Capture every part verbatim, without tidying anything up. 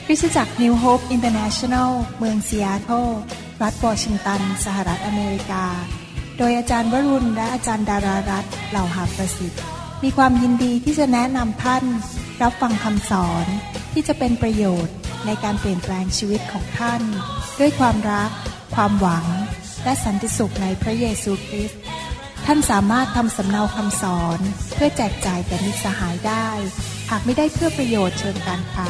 คริสตจักร New Hope International เมืองซีแอตเทิลรัฐวอชิงตันสหรัฐอเมริกาโดยอาจารย์วรุณและอาจารย์ดารารัตน์เหล่าหาประสิทธิ์มีความยินดีที่จะแนะนำท่านรับฟังคำสอนที่จะเป็นประโยชน์ในการเปลี่ยนแปลงชีวิตของท่านด้วยความรักความหวังและสันติสุขในพระเยซูคริสต์ท่านสามารถทำสำเนาคำสอนเพื่อแจกจ่ายแก่มิตรสหายได้หากไม่ได้เพื่อประโยชน์เชิงการค้า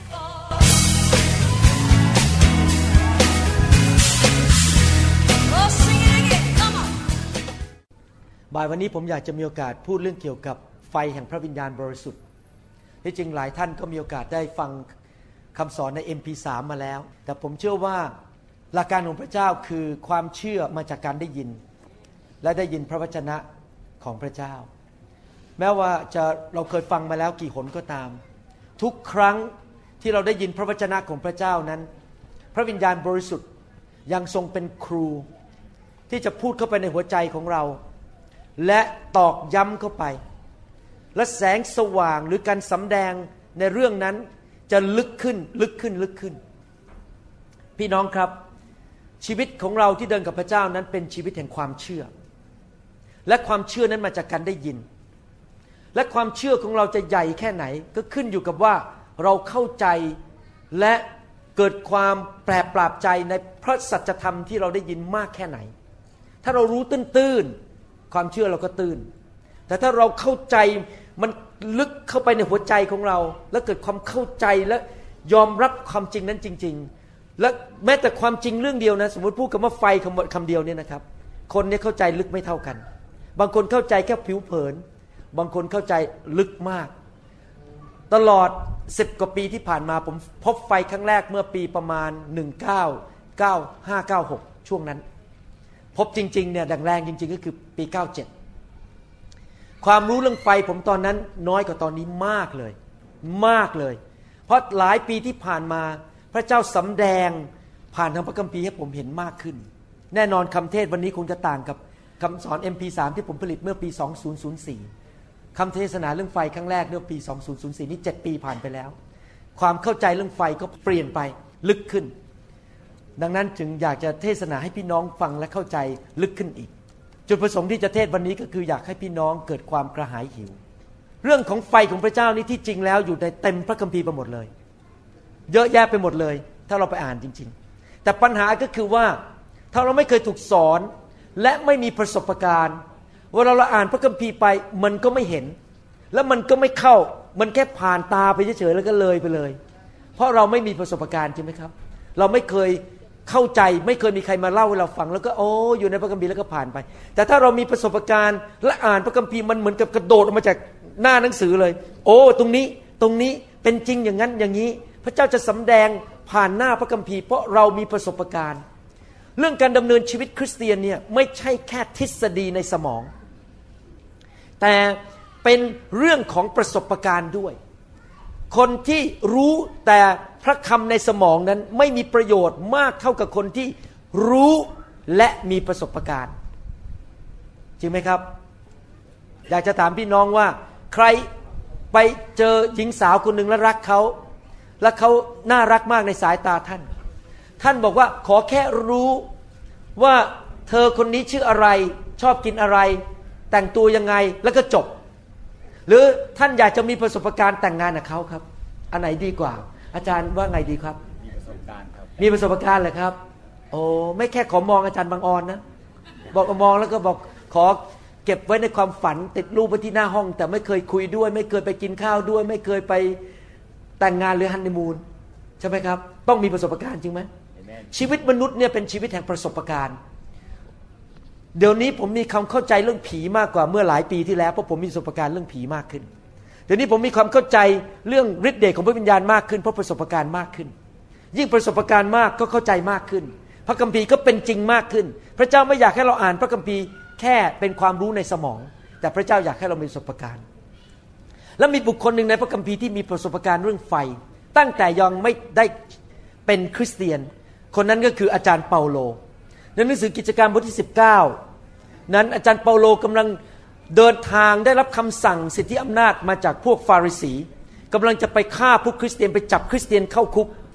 บ่ายวันนี้ผมอยากจะมีโอกาสพูดเรื่องเกี่ยวกับไฟแห่งพระวิญญาณบริสุทธิ์ที่จริงหลายท่านก็มีโอกาสได้ฟังคำสอนใน เอ็ม พี สาม มาแล้วแต่ผมเชื่อว่าหลักการของพระเจ้าคือความเชื่อมาจากการได้ยินและได้ยินพระวจนะของพระเจ้าแม้ว่าจะเราเคยฟังมาแล้วกี่หนก็ตามทุกครั้งที่เราได้ยินพระวจนะของพระเจ้านั้นพระวิญญาณบริสุทธิ์ยังทรงเป็นครูที่จะพูดเข้าไปในหัวใจของเราและตอกย้ำเข้าไปและแสงสว่างหรือการสำแดงในเรื่องนั้นจะลึกขึ้นลึกขึ้นลึกขึ้นพี่น้องครับชีวิตของเราที่เดินกับพระเจ้านั้นเป็นชีวิตแห่งความเชื่อและความเชื่อนั้นมาจากการได้ยินและความเชื่อของเราจะใหญ่แค่ไหนก็ขึ้นอยู่กับว่าเราเข้าใจและเกิดความแปรปราบใจในพระสัจธรรมที่เราได้ยินมากแค่ไหนถ้าเรารู้ตื้นๆความเชื่อเราก็ตื้นแต่ถ้าเราเข้าใจมันลึกเข้าไปในหัวใจของเราแล้วเกิดความเข้าใจและยอมรับความจริงนั้นจริงๆและแม้แต่ความจริงเรื่องเดียวนะสมมติพูดคำว่าไฟคำคำเดียวเนี่ยนะครับคนเนี่ยเข้าใจลึกไม่เท่ากันบางคนเข้าใจแค่ผิวเผินบางคนเข้าใจลึกมากตลอดสิบกว่าปีที่ผ่านมาผมพบไฟครั้งแรกเมื่อปีประมาณหนึ่งพันเก้าร้อยเก้าสิบห้า เก้าสิบหกช่วงนั้นพบจริงๆเนี่ยดังแรงจริงๆก็คือปีเก้าสิบเจ็ดความรู้เรื่องไฟผมตอนนั้นน้อยกว่าตอนนี้มากเลยมากเลยเพราะหลายปีที่ผ่านมาพระเจ้าสำแดงผ่านทางพระคัมภีร์ให้ผมเห็นมากขึ้นแน่นอนคำเทศวันนี้คงจะต่างกับคำสอน เอ็ม พี สาม ที่ผมผลิตเมื่อปีสองพันสี่คำเทศนาเรื่องไฟครั้งแรกเมื่อปีสองพันสี่นี่เจ็ดปีผ่านไปแล้วความเข้าใจเรื่องไฟก็เปลี่ยนไปลึกขึ้นดังนั้นจึงอยากจะเทศนาให้พี่น้องฟังและเข้าใจลึกขึ้นอีกจุดประสงค์ที่จะเทศวันนี้ก็คืออยากให้พี่น้องเกิดความกระหายหิวเรื่องของไฟของพระเจ้านี่ที่จริงแล้วอยู่ในเต็มพระคัมภีร์ไปหมดเลยเยอะแยะไปหมดเลยถ้าเราไปอ่านจริงๆแต่ปัญหาก็คือว่าถ้าเราไม่เคยถูกสอนและไม่มีประสบการณ์เวลาเราอ่านพระคัมภีร์ไปมันก็ไม่เห็นแล้วมันก็ไม่เข้ามันแค่ผ่านตาไปเฉยๆแล้วก็เลยไปเลยเพราะเราไม่มีประสบการณ์ใช่ไหมครับเราไม่เคยเข้าใจไม่เคยมีใครมาเล่าให้เราฟังแล้วก็โอ้อยู่ในพระคัมภีร์แล้วก็ผ่านไปแต่ถ้าเรามีประสบการณ์และอ่านพระคัมภีร์มันเหมือนกับกระโดดออกมาจากหน้าหนังสือเลยโอ้ตรงนี้ตรงนี้เป็นจริงอย่างนั้นอย่างนี้พระเจ้าจะสำแดงผ่านหน้าพระคัมภีร์เพราะเรามีประสบการณ์เรื่องการดำเนินชีวิตคริสเตียนเนี่ยไม่ใช่แค่ทฤษฎีในสมองแต่เป็นเรื่องของประสบการณ์ด้วยคนที่รู้แต่พระคำในสมองนั้นไม่มีประโยชน์มากเท่ากับคนที่รู้และมีประสบการณ์จริงไหมครับอยากจะถามพี่น้องว่าใครไปเจอหญิงสาวคนหนึ่งแล้วรักเขาและเขาน่ารักมากในสายตาท่านท่านบอกว่าขอแค่รู้ว่าเธอคนนี้ชื่ออะไรชอบกินอะไรแต่งตัวยังไงแล้วก็จบหรือท่านอยากจะมีประสบการณ์แต่งงานกับเขาครับอันไหนดีกว่าอาจารย์ว่าไงดีครับมีประสบการณ์ครับมีประสบการณ์เหรอครับโอ้ไม่แค่ขอมองอาจารย์บางออนนะบอกมองแล้วก็บอกขอเก็บไว้ในความฝันติดรูปไว้ที่หน้าห้องแต่ไม่เคยคุยด้วยไม่เคยไปกินข้าวด้วยไม่เคยไปแต่งงานหรือฮันนีมูนใช่ไหมครับต้องมีประสบการณ์จริงไหมชีวิตมนุษย์เนี่ยเป็นชีวิตแห่งประสบการณ์เดี๋ยวนี้ผมมีความเข้าใจเรื่องผีมากกว่าเมื่อหลายปีที่แล้วเพราะผมมีประสบการณ์เรื่องผีมากขึ้นเดี๋ยวนี้ผมมีความเข้าใจเรื่องฤทธิ์เดชของพระวิญญาณมากขึ้นเพราะประสบการณ์มากขึ้นยิ่งประสบการณ์มากก็เข้าใจมากขึ้นพระคัมภีร์ก็เป็นจริงมากขึ้นพระเจ้าไม่อยากให้เราอ่านพระคัมภีร์แค่เป็นความรู้ในสมองแต่พระเจ้าอยากให้เรามีประสบการณ์และมีบุคคลหนึ่งในพระคัมภีร์ที่มีประสบการณ์เรื่องไฟตั้งแต่ยังไม่ได้เป็นคริสเตียนคนนั้นก็คืออาจารย์เปาโลในหนังสือกิจการบทที่สิบเก้านั้นอาจารย์เปาโลกำลังเดินทางได้รับคำสั่งสิทธิอำนาจมาจากพวกฟาริสีกำลังจะไปฆ่าพวกคริสเตียนไปจับคริสเตียนเข้าคุก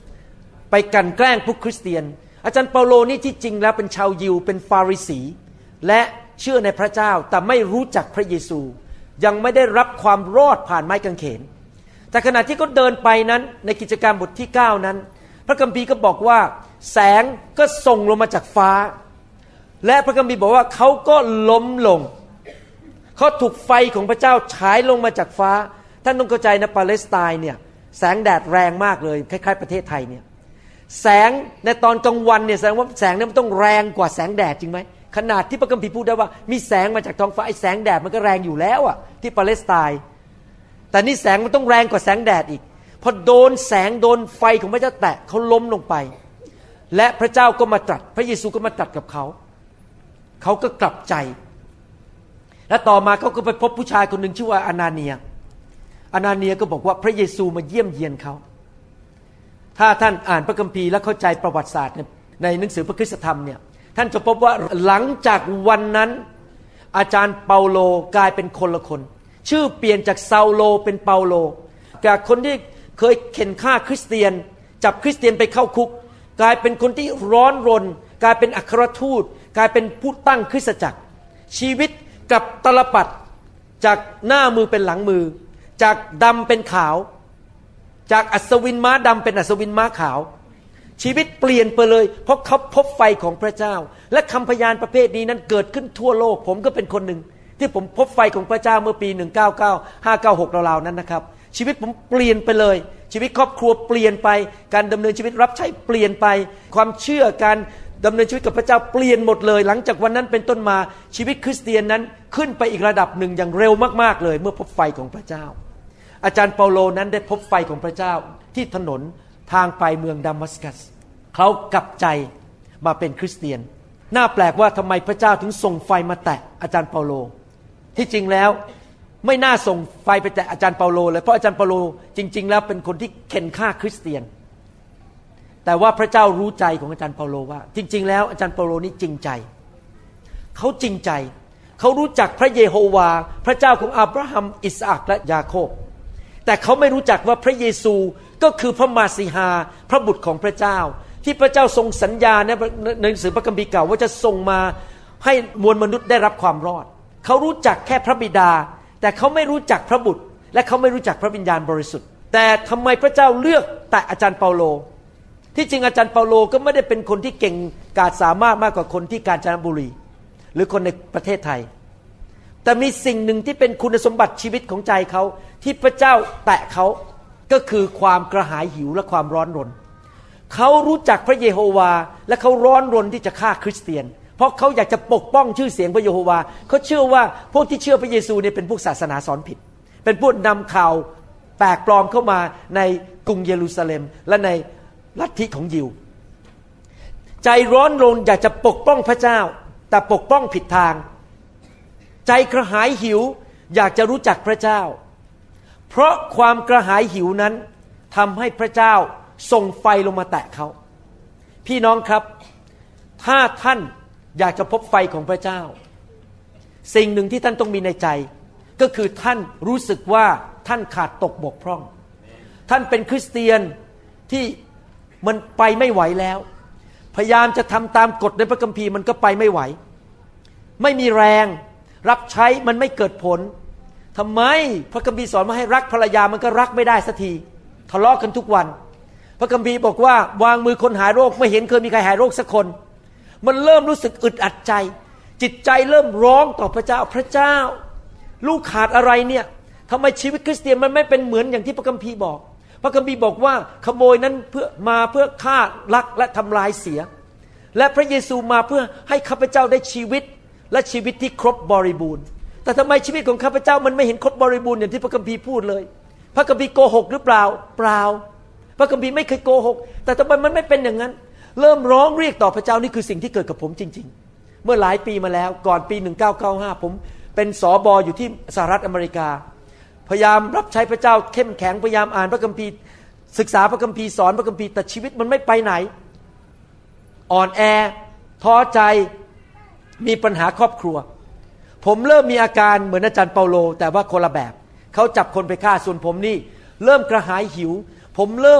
ไปกลั่นแกล้งพวกคริสเตียนอาจารย์เปาโลนี่ที่จริงแล้วเป็นชาวยิวเป็นฟาริสีและเชื่อในพระเจ้าแต่ไม่รู้จักพระเยซูยังไม่ได้รับความรอดผ่านไม้กางเขนแต่ขณะที่เขาเดินไปนั้นในกิจการบทที่เก้านั้นพระคัมภีร์ก็บอกว่าแสงก็ส่งลงมาจากฟ้าและพระคัมภีร์บอกว่าเขาก็ล้มลงเขาถูกไฟของพระเจ้าฉายลงมาจากฟ้าท่านต้องเข้าใจนะปาเลสไตน์เนี่ยแสงแดดแรงมากเลยคล้ายๆประเทศไทยเนี่ยแสงในตอนกลางวันเนี่ยแสดงว่าแสงนั้นมันต้องแรงกว่าแสงแดดจริงไหมขนาดที่พระคัมภีร์พูดได้ว่ามีแสงมาจากท้องฟ้าไอ้แสงแดดมันก็แรงอยู่แล้วอะที่ปาเลสไตน์แต่นี่แสงมันต้องแรงกว่าแสงแดดอีกพอโดนแสงโดนไฟของพระเจ้าแตะเขาล้มลงไปและพระเจ้าก็มาตรัสพระเยซูก็มาตรัสกับเขาเขาก็กลับใจและต่อมาเขาก็ไปพบผู้ชายคนหนึ่งชื่อว่าอานาเนียอานาเนียก็บอกว่าพระเยซูมาเยี่ยมเยียนเขาถ้าท่านอ่านพระคัมภีร์และเข้าใจประวัติศาสตร์ในหนังสือพระคริสตธรรมเนี่ยท่านจะพบว่าหลังจากวันนั้นอาจารย์เปาโลกลายเป็นคนละคนชื่อเปลี่ยนจากซาโลเป็นเปาโลจากคนที่เคยเข็นฆ่าคริสเตียนจับคริสเตียนไปเข้าคุกกลายเป็นคนที่ร้อนรนกลายเป็นอัครทูตกลายเป็นผู้ตั้งคริสตจักรชีวิตกับตลปัดจากหน้ามือเป็นหลังมือจากดำเป็นขาวจากอัศวินม้าดำเป็นอัศวินม้าขาวชีวิตเปลี่ยนไปเลยเพราะเขาพบไฟของพระเจ้าและคำพยานประเภทนี้นั้นเกิดขึ้นทั่วโลกผมก็เป็นคนหนึ่งที่ผมพบไฟของพระเจ้าเมื่อปีหนึ่งเก้าเก้า ห้าเก้าหกราวๆนั้นนะครับชีวิตผมเปลี่ยนไปเลยชีวิตครอบครัวเปลี่ยนไปการดำเนินชีวิตรับใช้เปลี่ยนไปความเชื่อการดำเนินชีวิตกับพระเจ้าเปลี่ยนหมดเลยหลังจากวันนั้นเป็นต้นมาชีวิตคริสเตียนนั้นขึ้นไปอีกระดับหนึ่งอย่างเร็วมากๆเลยเมื่อพบไฟของพระเจ้าอาจารย์เปาโลนั้นได้พบไฟของพระเจ้าที่ถนนทางไปเมืองดามัสกัสเขากลับใจมาเป็นคริสเตียนน่าแปลกว่าทำไมพระเจ้าถึงส่งไฟมาแตะอาจารย์เปาโลที่จริงแล้วไม่น่าส่งไฟไปแตะอาจารย์เปาโลเลยเพราะอาจารย์เปาโลจริงๆแล้วเป็นคนที่เข็นฆ่าคริสเตียนแต่ว่าพระเจ้ารู้ใจของอาจารย์เปาโลว่าจริงๆแล้วอาจารย์เปาโลนี่จริงใจเขาจริงใจเขารู้จักพระเยโฮวาพระเจ้าของอับราฮัมอิสอัคและยาโคบแต่เขาไม่รู้จักว่าพระเยซูก็คือพระมาสีหาพระบุตรของพระเจ้าที่พระเจ้าทรงสัญญาในหนังสือพระคัมภีร์เก่าว่าจะส่งมาให้มวลมนุษย์ได้รับความรอดเขารู้จักแค่พระบิดาแต่เขาไม่รู้จักพระบุตรและเขาไม่รู้จักพระวิญญาณบริสุทธิ์แต่ทำไมพระเจ้าเลือกแต่อาจารย์เปาโลที่จริงอาจารย์เปาโลก็ไม่ได้เป็นคนที่เก่งกาจสามารถมากกว่าคนที่กาญจนบุรีหรือคนในประเทศไทยแต่มีสิ่งหนึ่งที่เป็นคุณสมบัติชีวิตของใจเขาที่พระเจ้าแตะเขาก็คือความกระหายหิวและความร้อนรนเขารู้จักพระเยโฮวาและเขาร้อนรนที่จะฆ่าคริสเตียนเพราะเขาอยากจะปกป้องชื่อเสียงพระเยโฮวาเขาเชื่อว่าพวกที่เชื่อพระเยซูเนี่ยเป็นพวกศาสนาสอนผิดเป็นพวกนำข่าวแปลกปลอมเข้ามาในกรุงเยรูซาเล็มและในลัทธิของยิวใจร้อนรนอยากจะปกป้องพระเจ้าแต่ปกป้องผิดทางใจกระหายหิวอยากจะรู้จักพระเจ้าเพราะความกระหายหิวนั้นทำให้พระเจ้าส่งไฟลงมาแตะเขาพี่น้องครับถ้าท่านอยากจะพบไฟของพระเจ้าสิ่งหนึ่งที่ท่านต้องมีในใจก็คือท่านรู้สึกว่าท่านขาดตกบกพร่องท่านเป็นคริสเตียนที่มันไปไม่ไหวแล้วพยายามจะทำตามกฎในพระคัมภีร์มันก็ไปไม่ไหวไม่มีแรงรับใช้มันไม่เกิดผลทำไมพระคัมภีร์สอนมาให้รักภรรยามันก็รักไม่ได้สักทีทะเลาะกันทุกวันพระคัมภีร์บอกว่าวางมือคนหายโรคไม่เห็นเคยมีใครหายโรคสักคนมันเริ่มรู้สึกอึดอัดใจจิตใจเริ่มร้องต่อพระเจ้าพระเจ้าลูกขาดอะไรเนี่ยทำไมชีวิตคริสเตียนมันไม่เป็นเหมือนอย่างที่พระคัมภีร์บอกพระคัมภีร์บอกว่าขโมยนั้นเพื่อมาเพื่อฆ่าลักและทำลายเสียและพระเยซูมาเพื่อให้ข้าพเจ้าได้ชีวิตและชีวิตที่ครบบริบูรณ์แต่ทำไมชีวิตของข้าพเจ้ามันไม่เห็นครบบริบูรณ์อย่างที่พระคัมภีร์พูดเลยพระคัมภีร์โกหกหรือเปล่าเปล่าพระคัมภีร์ไม่เคยโกหกแต่ทำไมมันไม่เป็นอย่างนั้นเริ่มร้องเรียกต่อพระเจ้านี่คือสิ่งที่เกิดกับผมจริงๆเมื่อหลายปีมาแล้วก่อนปีหนึ่งเก้าเก้าห้าผมเป็นสบอยู่ที่สหรัฐอเมริกาพยายามรับใช้พระเจ้าเข้มแข็งพยายามอ่านพระคัมภีร์ศึกษาพระคัมภีร์สอนพระคัมภีร์แต่ชีวิตมันไม่ไปไหนอ่อนแอท้อใจมีปัญหาครอบครัวผมเริ่มมีอาการเหมือนอาจารย์เปาโลแต่ว่าคนละแบบเขาจับคนไปฆ่าส่วนผมนี่เริ่มกระหายหิวผมเริ่ม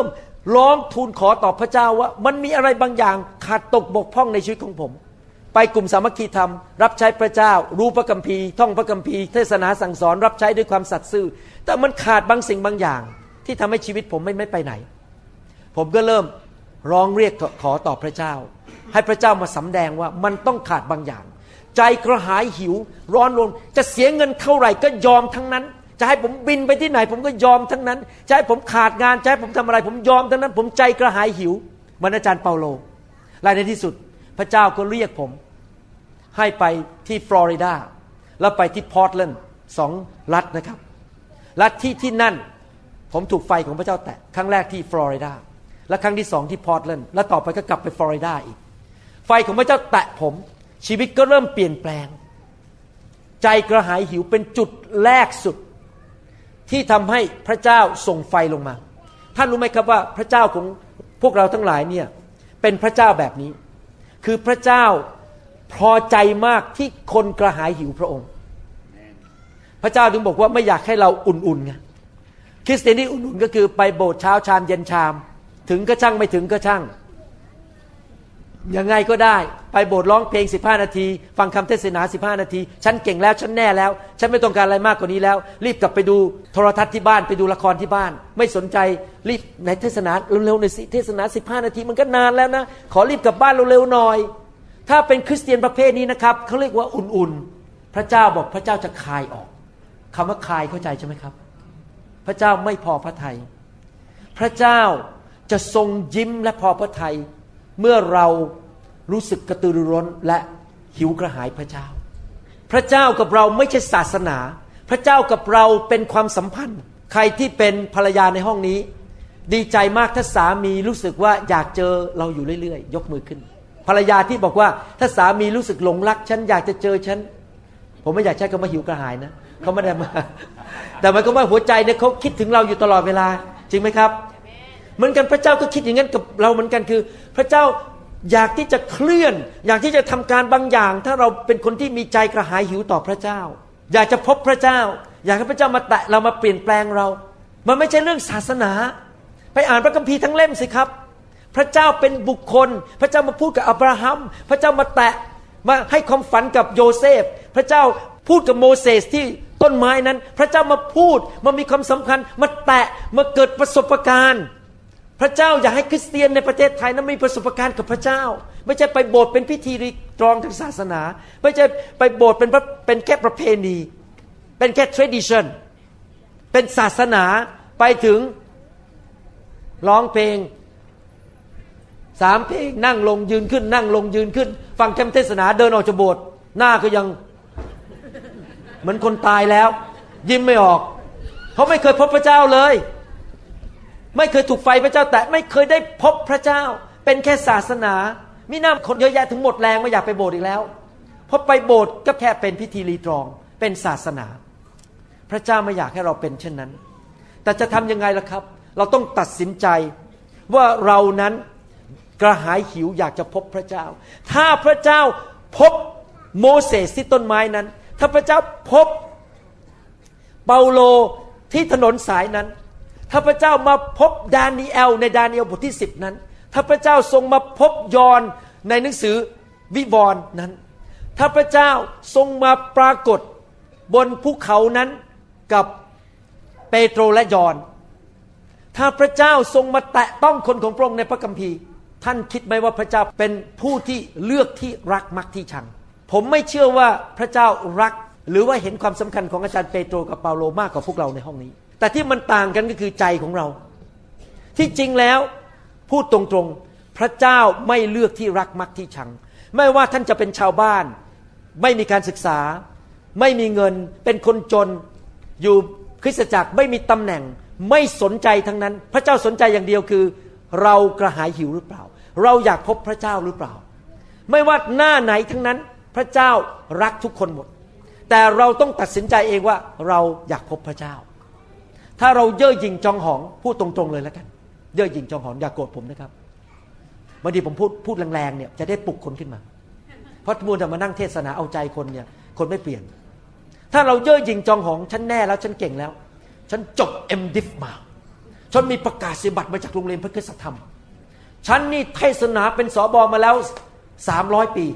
ร้องทูลขอต่อพระเจ้าว่ามันมีอะไรบางอย่างขาดตกบกพร่องในชีวิตของผมไปกลุ่มสามัคคีธรรมรับใช้พระเจ้ารู้พระคัมภีร์ท่องพระคัมภีร์เทศนาสั่งสอนรับใช้ด้วยความสัตย์ซื่อแต่มันขาดบางสิ่งบางอย่างที่ทำให้ชีวิตผมไม่ไม่ไปไหนผมก็เริ่มร้องเรียกขอต่อพระเจ้าให้พระเจ้ามาสำแดงว่ามันต้องขาดบางอย่างใจกระหายหิวร้อนรนจะเสียเงินเท่าไหร่ก็ยอมทั้งนั้นจะให้ผมบินไปที่ไหนผมก็ยอมทั้งนั้นจะให้ผมขาดงานจะให้ผมทำอะไรผมยอมทั้งนั้นผมใจกระหายหิวเหมือนอาจารย์เปาโลและในที่สุดพระเจ้าก็เรียกผมให้ไปที่ฟลอริดาแล้วไปที่พอร์ตแลนด์สองรัฐนะครับรัฐที่ที่นั่นผมถูกไฟของพระเจ้าแตะครั้งแรกที่ฟลอริดาและครั้งที่สองที่พอร์ตแลนด์และต่อไปก็กลับไปฟลอริดาอีกไฟของพระเจ้าแตะผมชีวิตก็เริ่มเปลี่ยนแปลงใจกระหายหิวเป็นจุดแรกสุดที่ทำให้พระเจ้าส่งไฟลงมาท่านรู้ไหมครับว่าพระเจ้าของพวกเราทั้งหลายเนี่ยเป็นพระเจ้าแบบนี้คือพระเจ้าพอใจมากที่คนกระหายหิวพระองค์พระเจ้าถึงบอกว่าไม่อยากให้เราอุ่นๆไงคริสเตียนที่อุ่นๆก็คือไปโบสถ์เช้าชามเย็นชามถึงก็ช่างไม่ถึงก็ช่างยังไงก็ได้ไปโบสถ์ร้องเพลงสิบห้านาทีฟังคำเทศนาสิบห้านาทีฉันเก่งแล้วฉันแน่แล้วฉันไม่ต้องการอะไรมากกว่านี้แล้วรีบกลับไปดูโทรทัศน์ที่บ้านไปดูละครที่บ้านไม่สนใจรีบในเทศนาเร็วๆหน่อยสิเทศนาสิบห้านาทีมันก็นานแล้วนะขอรีบกลับบ้านเร็วๆหน่อยถ้าเป็นคริสเตียนประเภทนี้นะครับเขาเรียกว่าอุ่นๆพระเจ้าบอกพระเจ้าจะคายออกคำว่าคายเข้าใจใช่ไหมครับพระเจ้าไม่พอพระทัยพระเจ้าจะทรงยิ้มและพอพระทัยเมื่อเรารู้สึกกระตือรือร้นและหิวกระหายพระเจ้าพระเจ้ากับเราไม่ใช่ศาสนาพระเจ้ากับเราเป็นความสัมพันธ์ใครที่เป็นภรรยาในห้องนี้ดีใจมากถ้าสามีรู้สึกว่าอยากเจอเราอยู่เรื่อยๆยกมือขึ้นภรรยาที่บอกว่าถ้าสามีรู้สึกหลงรักฉันอยากจะเจอฉันผมไม่อยากใช้คำว่าหิวกระหายนะเขาไม่ได้มาแต่หมายความว่าหัวใจเนี่ยเขาคิดถึงเราอยู่ตลอดเวลาจริงไหมครับเหมือนกันพระเจ้าก็คิดอย่างนั้นกับเราเหมือนกันคือพระเจ้าอยากที่จะเคลื่อนอยากที่จะทำการบางอย่างถ้าเราเป็นคนที่มีใจกระหายหิวต่อพระเจ้าอยากจะพบพระเจ้าอยากให้พระเจ้ามาแตะเรามาเปลี่ยนแปลงเรามันไม่ใช่เรื่องศาสนาไปอ่านพระคัมภีร์ทั้งเล่มสิครับพระเจ้าเป็นบุคคลพระเจ้ามาพูดกับอับราฮัมพระเจ้ามาแตะมาให้ความฝันกับโยเซฟพระเจ้าพูดกับโมเสสที่ต้นไม้นั้นพระเจ้ามาพูดมามีความสำคัญมาแตะมาเกิดประสบการณ์พระเจ้าอยากให้คริสเตียนในประเทศไทยนั้นมีประสบการณ์กับพระเจ้าไม่ใช่ไปโบสถ์เป็นพิธีรีตรองทางศาสนาไม่ใช่ไปโบสถ์เป็นเป็นแค่ประเพณีเป็นแค่ tradition เป็นศาสนาไปถึงร้องเพลงสามเพลงนั่งลงยืนขึ้นนั่งลงยืนขึ้นฟังคำเทศนาเดินออกจากโบสถ์หน้าก็ยังเหมือนคนตายแล้วยิ้มไม่ออกเพราะไม่เคยพบพระเจ้าเลยไม่เคยถูกไฟพระเจ้าแตะไม่เคยได้พบพระเจ้าเป็นแค่ศาสนามิน่าคนเยอะแยะถึงหมดแรงไม่อยากไปโบสถ์อีกแล้วเพราะไปโบสถ์ก็แค่เป็นพิธีรีตรองเป็นศาสนาพระเจ้าไม่อยากให้เราเป็นเช่นนั้นแต่จะทำยังไงล่ะครับเราต้องตัดสินใจว่าเรานั้นกระหายหิวอยากจะพบพระเจ้าถ้าพระเจ้าพบโมเสสที่ต้นไม้นั้นถ้าพระเจ้าพบเปาโลที่ถนนสายนั้นถ้าพระเจ้ามาพบดานีเอลในดานีเอลบทที่สิบนั้นถ้าพระเจ้าทรงมาพบยอห์นในหนังสือวิวรณ์นั้นถ้าพระเจ้าทรงมาปรากฏบนภูเขานั้นกับเปโตรและยอห์นถ้าพระเจ้าทรงมาแตะต้องคนของพระองค์ในพระคัมภีร์ท่านคิดไหมว่าพระเจ้าเป็นผู้ที่เลือกที่รักมักที่ชังผมไม่เชื่อว่าพระเจ้ารักหรือว่าเห็นความสำคัญของอาจารย์เปโตรกับเปาโลมากกว่าพวกเราในห้องนี้แต่ที่มันต่างกันก็คือใจของเราที่จริงแล้วพูดตรงๆพระเจ้าไม่เลือกที่รักมักที่ชังไม่ว่าท่านจะเป็นชาวบ้านไม่มีการศึกษาไม่มีเงินเป็นคนจนอยู่คริสตจักรไม่มีตำแหน่งไม่สนใจทั้งนั้นพระเจ้าสนใจอย่างเดียวคือเรากระหายหิวหรือเปล่าเราอยากพบพระเจ้าหรือเปล่าไม่ว่าหน้าไหนทั้งนั้นพระเจ้ารักทุกคนหมดแต่เราต้องตัดสินใจเองว่าเราอยากพบพระเจ้าถ้าเราเย่อหยิ่งจองหองพูดตรงๆเลยแล้วกันเย่อหยิ่งจองหองอย่าโกรธผมนะครับบางทีผมพูดพูดแรงๆเนี่ยจะได้ปลุกคนขึ้นมาเพราะมัวแต่มานั่งเทศนาเอาใจคนเนี่ยคนไม่เปลี่ยนถ้าเราเย่อหยิ่งจองหองฉันแน่แล้วฉันเก่งแล้วฉันจบ เอ็ม ดิฟ มาฉันมีประกาศนียบัตรมาจากโรงเรียนพระคริสตธรรมฉันนี่เทศนาเป็นสบมาแล้วสามร้อยปี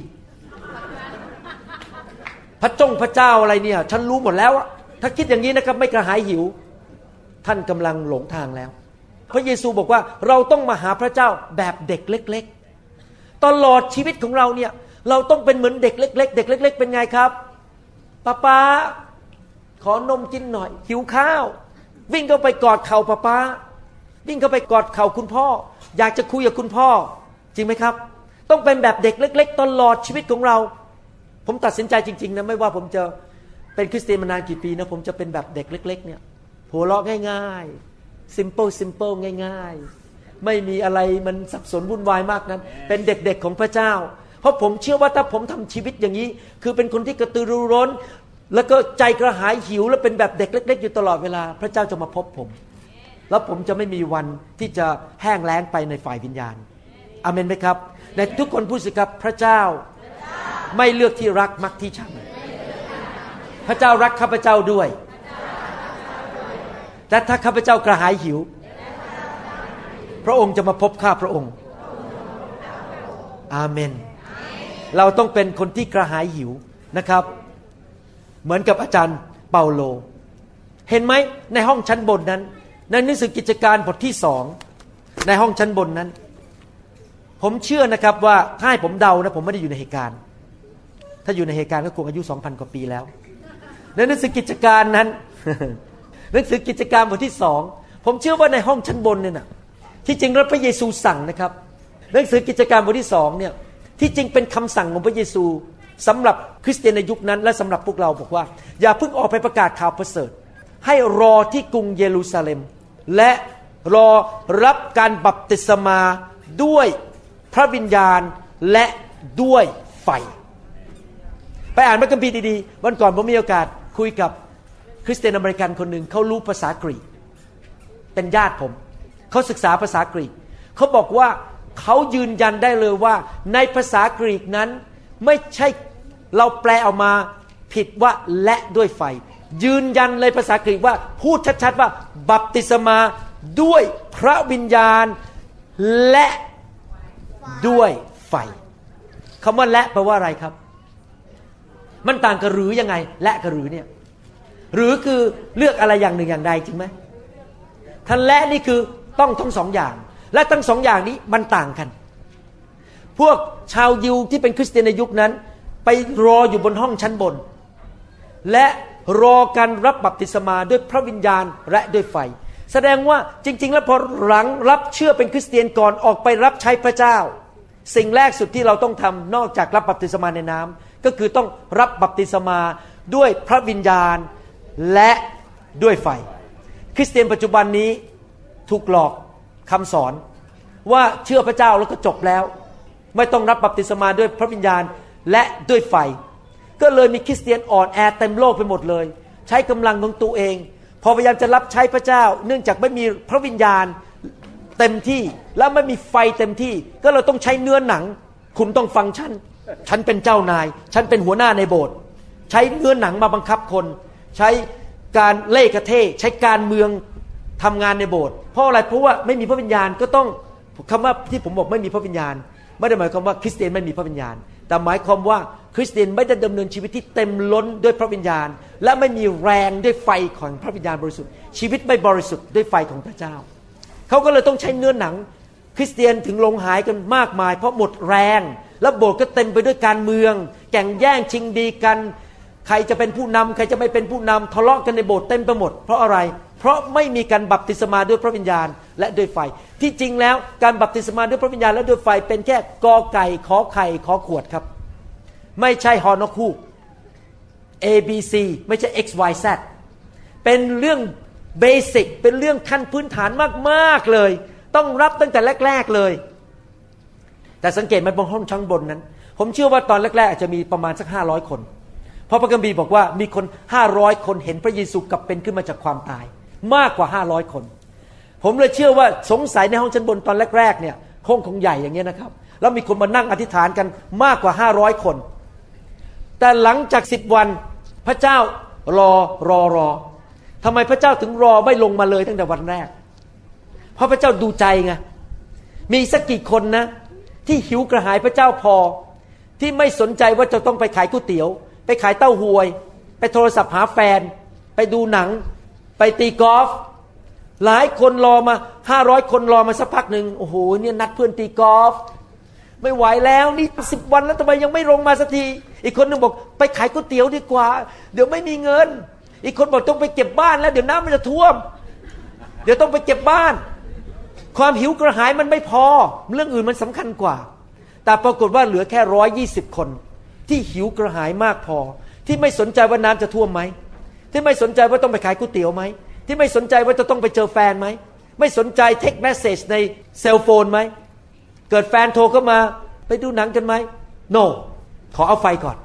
พระจงพระเจ้าอะไรเนี่ยฉันรู้หมดแล้วถ้าคิดอย่างนี้นะครับไม่กระหายหิวท่านกำลังหลงทางแล้วพระเยซูบอกว่าเราต้องมาหาพระเจ้าแบบเด็กเล็กๆตลอดชีวิตของเราเนี่ยเราต้องเป็นเหมือนเด็กเล็กๆเด็กเล็กๆเป็นไงครับป๊าป๊าขอนมกินหน่อยหิวข้าววิ่งเข้าไปกอดเข่าป๊าป๊าวิ่งเข้าไปกอดเข่าคุณพ่ออยากจะคุยกับคุณพ่อจริงไหมครับต้องเป็นแบบเด็กเล็กๆตลอดชีวิตของเราผมตัดสินใจจริงๆนะไม่ว่าผมจะเป็นคริสเตียนมานานกี่ปีนะผมจะเป็นแบบเด็กเล็กๆเนี่ยหัวเราะง่ายๆ simple simple ง่ายๆไม่มีอะไรมันสับสนวุ่นวายมากนั้นเป็นเด็กๆของพระเจ้าเพราะผมเชื่อว่าถ้าผมทำชีวิตอย่างนี้คือเป็นคนที่กระตือรือร้นแล้วก็ใจกระหายหิวและเป็นแบบเด็กเล็กๆอยู่ตลอดเวลาพระเจ้าจะมาพบผมแล้วผมจะไม่มีวันที่จะแห้งแล้งไปในฝ่ายวิญญาณอาเมนไหมครับในทุกคนพูดสิครับพระเจ้าไม่เลือกที่รักมักที่ชังพระเจ้ารักข้าพเจ้าด้วยแต่ถ้าข้าพเจ้ากระหายหิวพระองค์จะมาพบข้าพระองค์อาเมนเราต้องเป็นคนที่กระหายหิวนะครับเหมือนกับอาจารย์เปาโลเห็นไหมในห้องชั้นบนนั้นในหนังสือกิจการบทที่สองในห้องชั้นบนนั้นผมเชื่อนะครับว่าถ้าให้ผมเดานะผมไม่ได้อยู่ในเหตุการณ์ถ้าอยู่ในเหตุการณ์ก็คงอายุ สองพัน กว่าปีแล้วในหนังสือกิจการนั้น หนังสือกิจการบทที่สองผมเชื่อว่าในห้องชั้นบนเนี่ยนะที่จริงแล้วพระเยซูสั่งนะครับหนังสือกิจการบทที่สองเนี่ยที่จริงเป็นคำสั่งของพระเยซูสำหรับคริสเตียนในยุคนั้นและสำหรับพวกเราบอกว่าอย่าเพิ่งออกไปประกาศข่าวประเสริฐให้รอที่กรุงเยรูซาเล็มและรอรับการบัพติศมาด้วยพระวิญญาณและด้วยไฟไปอ่านพระคัมภีร์ดีๆวันก่อนผมมีโอกาสคุยกับคริสเตียนอเมริกันคนหนึ่งเขารู้ภาษากรีกเป็นญาติผมเขาศึกษาภาษากรีกเขาบอกว่าเขายืนยันได้เลยว่าในภาษากรีกนั้นไม่ใช่เราแปลออกมาผิดว่าและด้วยไฟยืนยันเลยภาษากรีกว่าพูดชัดๆว่าบัพติศมาด้วยพระวิญญาณและด้วยไฟคำว่าและแปลว่าอะไรครับมันต่างกับหรือยังไงและกับหรือเนี่ยหรือคือเลือกอะไรอย่างหนึ่งอย่างใดจริงไหมท่านและนี่คือต้องทั้งสองอย่างและทั้งสองอย่างนี้มันต่างกันพวกชาวยิวที่เป็นคริสเตียนในยุคนั้นไปรออยู่บนห้องชั้นบนและรอการรับบัพติศมาด้วยพระวิญญาณและด้วยไฟแสดงว่าจริงๆแล้วพอหลังรับเชื่อเป็นคริสเตียนก่อนออกไปรับใช้พระเจ้าสิ่งแรกสุดที่เราต้องทำนอกจากรับบัพติศมาในน้ำก็คือต้องรับบัพติศมาด้วยพระวิญญาณและด้วยไฟคริสเตียนปัจจุบันนี้ถูกหลอกคำสอนว่าเชื่อพระเจ้าแล้วก็จบแล้วไม่ต้องรับบัพติศมาด้วยพระวิญญาณและด้วยไฟก็เลยมีคริสเตียนอ่อนแอเต็มโลกไปหมดเลยใช้กำลังของตัวเองพอพยายามจะรับใช้พระเจ้าเนื่องจากไม่มีพระวิญญาณเต็มที่และไม่มีไฟเต็มที่ก็เราต้องใช้เนื้อหนังคุณต้องฟังฉันฉันเป็นเจ้านายฉันเป็นหัวหน้าในโบสถ์ใช้เนื้อหนังมาบังคับคนใช้การเล่ห์กระเทใช้การเมืองทำงานในโบสถ์เพราะอะไรเพราะว่าไม่มีพระวิญญาณก็ต้องคำว่าที่ผมบอกไม่มีพระวิญญาณไม่ได้หมายความว่าคริสเตียนไม่มีพระวิญญาณแต่หมายความว่าคริสเตียนไม่ได้ดำเนินชีวิตที่เต็มล้นด้วยพระวิญญาณและไม่มีแรงด้วยไฟของพระวิญญาณบริสุทธิ์ชีวิตไม่บริสุทธิ์ด้วยไฟของพระเจ้าเขาก็เลยต้องใช้เนื้อหนังคริสเตียนถึงลงหายกันมากมายเพราะหมดแรงและโบสถ์ก็เต็มไปด้วยการเมืองแข่งแย่งชิงดีกันใครจะเป็นผู้นำใครจะไม่เป็นผู้นำทะเลาะกันในโบสถ์เต็มไปหมดเพราะอะไรเพราะไม่มีการบัพติศมาด้วยพระวิญญาณและด้วยไฟที่จริงแล้วการบัพติศมาด้วยพระวิญญาณและด้วยไฟเป็นแค่กอไก่ขอไข่ขอขวดครับไม่ใช่ฮอนอคูก A B C ไม่ใช่ X Y Z เป็นเรื่องเบสิกเป็นเรื่องขั้นพื้นฐานมากๆเลยต้องรับตั้งแต่แรกๆเลยแต่สังเกตไหมบนห้องชั้นบนนั้นผมเชื่อว่าตอนแรกๆอาจจะมีประมาณสักห้าร้อยคนเพราะพระคัมภีร์บอกว่ามีคนห้าร้อยคนเห็นพระเยซูกลับเป็นขึ้นมาจากความตายมากกว่าห้าร้อยคนผมเลยเชื่อว่าสงสัยในห้องชั้นบนตอนแรกๆเนี่ยห้องคงใหญ่อย่างเงี้ยนะครับแล้วมีคนมานั่งอธิษฐานกันมากกว่าห้าร้อยคนแต่หลังจากสิบวันพระเจ้ารอรอรอทำไมพระเจ้าถึงรอไม่ลงมาเลยตั้งแต่วันแรกเพราะพระเจ้าดูใจไงมีสักกี่คนนะที่หิวกระหายพระเจ้าพอที่ไม่สนใจว่าจะต้องไปขายก๋วยเตี๋ยวไปขายเต้าหวยไปโทรศัพท์หาแฟนไปดูหนังไปตีกอล์ฟหลายคนรอมาห้าร้อยคนรอมาสักพักนึงโอ้โหเนี่ยนัดเพื่อนตีกอล์ฟไม่ไหวแล้วนี่สิบวันแล้วทำไมยังไม่ลงมาสักทีอีกคนนึงบอกไปขายก๋วยเตี๋ยวดีกว่าเดี๋ยวไม่มีเงินอีกคนบอกต้องไปเก็บบ้านแล้วเดี๋ยวน้ำมันจะท่วมเดี๋ยวต้องไปเก็บบ้านความหิวกระหายมันไม่พอเรื่องอื่นมันสำคัญกว่าแต่ปรากฏว่าเหลือแค่ร้อยยี่สิบคนที่หิวกระหายมากพอที่ไม่สนใจว่าน้ำจะท่วมไหมที่ไม่สนใจว่าต้องไปขายก๋วยเตี๋ยวไหมที่ไม่สนใจว่าจะต้องไปเจอแฟนไหมไม่สนใจเทคเมสเซจในเซลโฟนไหมเกิดแฟนโทรเข้ามาไปดูหนังกันไหม no ขอเอาไฟก่อน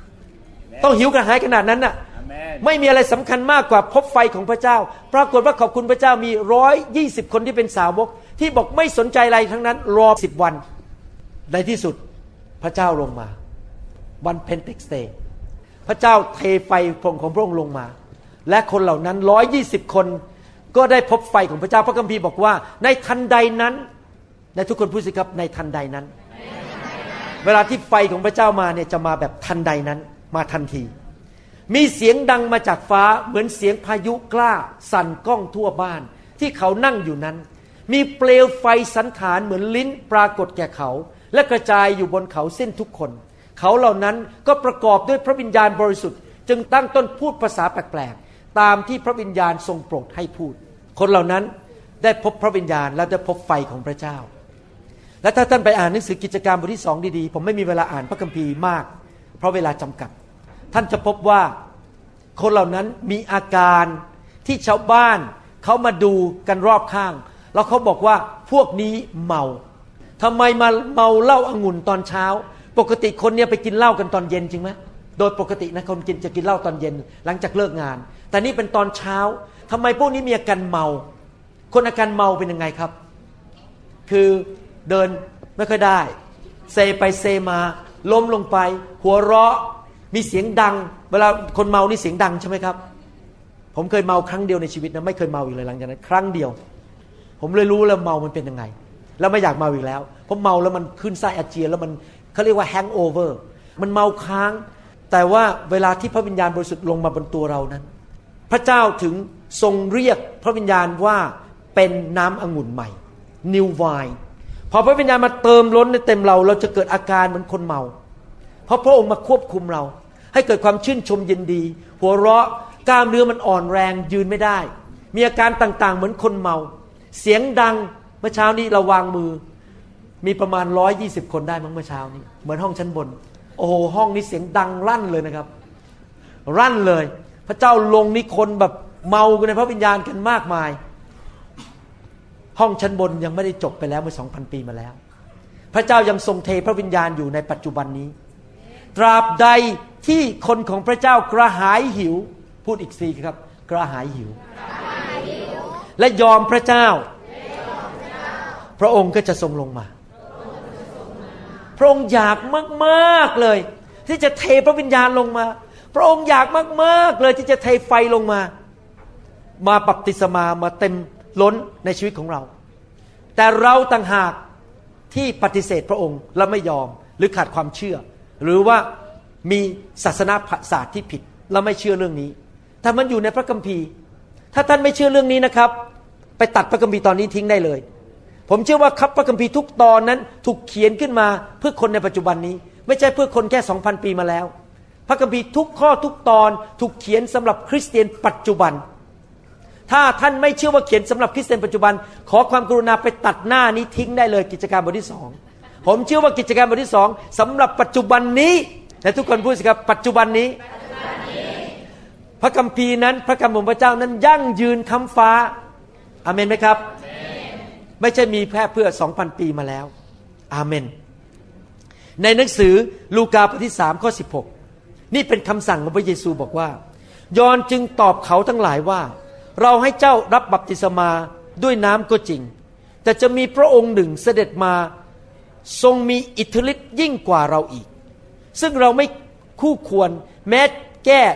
Amen. ต้องหิวกระหายขนาดนั้นน่ะ Amen. ไม่มีอะไรสำคัญมากกว่าพบไฟของพระเจ้าปรากฏว่าขอบคุณพระเจ้ามีหนึ่งร้อยยี่สิบคนที่เป็นสาวกที่บอกไม่สนใจอะไรทั้งนั้นรอสิบวันในที่สุดพระเจ้าลงมาวันเพนเทคสเตย์พระเจ้าเทไฟของพระองค์ลงมาและคนเหล่านั้นหนึ่งร้อยยี่สิบคนก็ได้พบไฟของพระเจ้าพระคัมภีร์บอกว่าในทันใดนั้นในทุกคนพูดสิครับในทันใดนั้นเวลาที่ไฟของพระเจ้ามาเนี่ยจะมาแบบทันใดนั้นมาทันทีมีเสียงดังมาจากฟ้าเหมือนเสียงพายุกล้าสั่นก้องทั่วบ้านที่เขานั่งอยู่นั้นมีเปลวไฟสันฐานเหมือนลิ้นปรากฏแก่เขาและกระจายอยู่บนเขาสิ้นทุกคนเขาเหล่านั้นก็ประกอบด้วยพระวิญญาณบริสุทธิ์จึงตั้งต้นพูดภาษาแปลกๆตามที่พระวิญญาณทรงโปรดให้พูดคนเหล่านั้นได้พบพระวิญญาณและได้พบไฟของพระเจ้าและถ้าท่านไปอ่านหนังสือกิจการบทที่สองดีๆผมไม่มีเวลาอ่านพระคัมภีร์มากเพราะเวลาจำกัดท่านจะพบว่าคนเหล่านั้นมีอาการที่ชาวบ้านเขามาดูกันรอบข้างแล้วเขาบอกว่าพวกนี้เมาทำไมมาเมาเหล้าองุ่นตอนเช้าปกติคนเนี่ยไปกินเหล้ากันตอนเย็นจริงไหมโดยปกตินะคนกินจะกินเหล้าตอนเย็นหลังจากเลิกงานแต่นี่เป็นตอนเช้าทำไมพวกนี้มีอาการเมาคนอาการเมาเป็นยังไงครับคือเดินไม่ค่อยได้เซไปเซมาล้มลงไปหัวเราะมีเสียงดังเวลาคนเมานี่เสียงดังใช่ไหมครับผมเคยเมาครั้งเดียวในชีวิตนะไม่เคยเมาอีกเลยหลังจากนั้นครั้งเดียวผมเลยรู้แล้วเมามันเป็นยังไงแล้วไม่อยากเมาอีกแล้วเพราะเมาแล้วมันขึ้นไส้อาเจียนแล้วมันเขาเรียกว่าแฮงโอเวอร์มันเมาค้างแต่ว่าเวลาที่พระวิญญาณบริสุทธิ์ลงมาบนตัวเรานั้นพระเจ้าถึงทรงเรียกพระวิญญาณว่าเป็นน้ำองุ่นใหม่ New Wine พอพระวิญญาณมาเติมล้นในเต็มเราเราจะเกิดอาการเหมือนคนเมาเพราะพระองค์มาควบคุมเราให้เกิดความชื่นชมยินดีหัวเราะกล้ามเนื้อมันอ่อนแรงยืนไม่ได้มีอาการต่างๆเหมือนคนเมาเสียงดังเมื่อเช้านี้เราวางมือมีประมาณหนึ่งร้อยยี่สิบคนได้มั้งเมื่อเช้านี้เหมือนห้องชั้นบนโอ้โหห้องนี้เสียงดังรั่นเลยนะครับรั่นเลยพระเจ้าลงนี่คนแบบเมากันในพระวิญญาณกันมากมายห้องชั้นบนยังไม่ได้จบไปแล้วเมื่อ สองพัน ปีมาแล้วพระเจ้ายังทรงเทพระวิญญาณอยู่ในปัจจุบันนี้ตราบใดที่คนของพระเจ้ากระหายหิวพูดอีกทีครับกระหายหิวและยอมพระเจ้าพระองค์ก็จะทรงลงมาพระองค์อยากมากๆเลยที่จะเทพระวิญญาณลงมาพระองค์อยากมากๆเลยที่จะเทไฟลงมามาบัพติศมามาเต็มล้นในชีวิตของเราแต่เราต่างหากที่ปฏิเสธพระองค์และไม่ยอมหรือขาดความเชื่อหรือว่ามีศาสนาศาสตร์ที่ผิดและไม่เชื่อเรื่องนี้ถ้ามันอยู่ในพระคัมภีร์ถ้าท่านไม่เชื่อเรื่องนี้นะครับไปตัดพระคัมภีร์ตอนนี้ทิ้งได้เลยผมเชื่อว่าครับพระคัมภีร์ทุกตอนนั้นถูกเขียนขึ้นมาเพื่อคนในปัจจุบันนี้ไม่ใช่เพื่อคนแค่ สองพัน ปีมาแล้วพระคัมภีร์ทุกข้อทุกตอนถูกเขียนสำหรับคริสเตียนปัจจุบันถ้าท่านไม่เชื่อว่าเขียนสำหรับคริสเตียนปัจจุบันขอความกรุณาไปตัดหน้านี้ทิ้งได้เลยกิจการบทที่สองผมเชื่อว่ากิจการบทที่สองสำหรับปัจจุบันนี้และทุกคนพูดสิครับปัจจุบันนี้พระคัมภีร์นั้นพระคำของพระเจ้านั้นยั่งยืนค้ำฟ้าอาเมนไหมครับไม่ใช่มีแค่เพื่อ สองพัน ปีมาแล้วอาเมนในหนังสือลูกาบทที่สามข้อสิบหกนี่เป็นคำสั่งของพระเยซูบอกว่ายอห์นจึงตอบเขาทั้งหลายว่าเราให้เจ้ารับบัพติศมาด้วยน้ำก็จริงแต่จะมีพระองค์หนึ่งเสด็จมาทรงมีอิทธิฤทธิ์ยิ่งกว่าเราอีกซึ่งเราไม่คู่ควรแม้แก้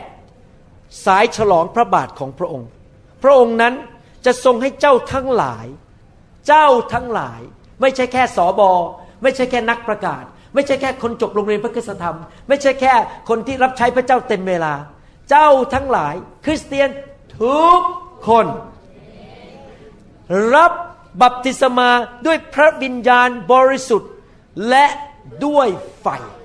สายฉลองพระบาทของพระองค์พระองค์นั้นจะทรงให้เจ้าทั้งหลายเจ้าทั้งหลายไม่ใช่แค่สบไม่ใช่แค่นักประกาศไม่ใช่แค่คนจบโรงเรียนพระคุณธรรมไม่ใช่แค่คนที่รับใช้พระเจ้าเต็มเวลาเจ้าทั้งหลายคริสเตียนทุกคนรับบัพติศมาด้วยพระวิญญาณบริสุทธิ์และด้วยไฟ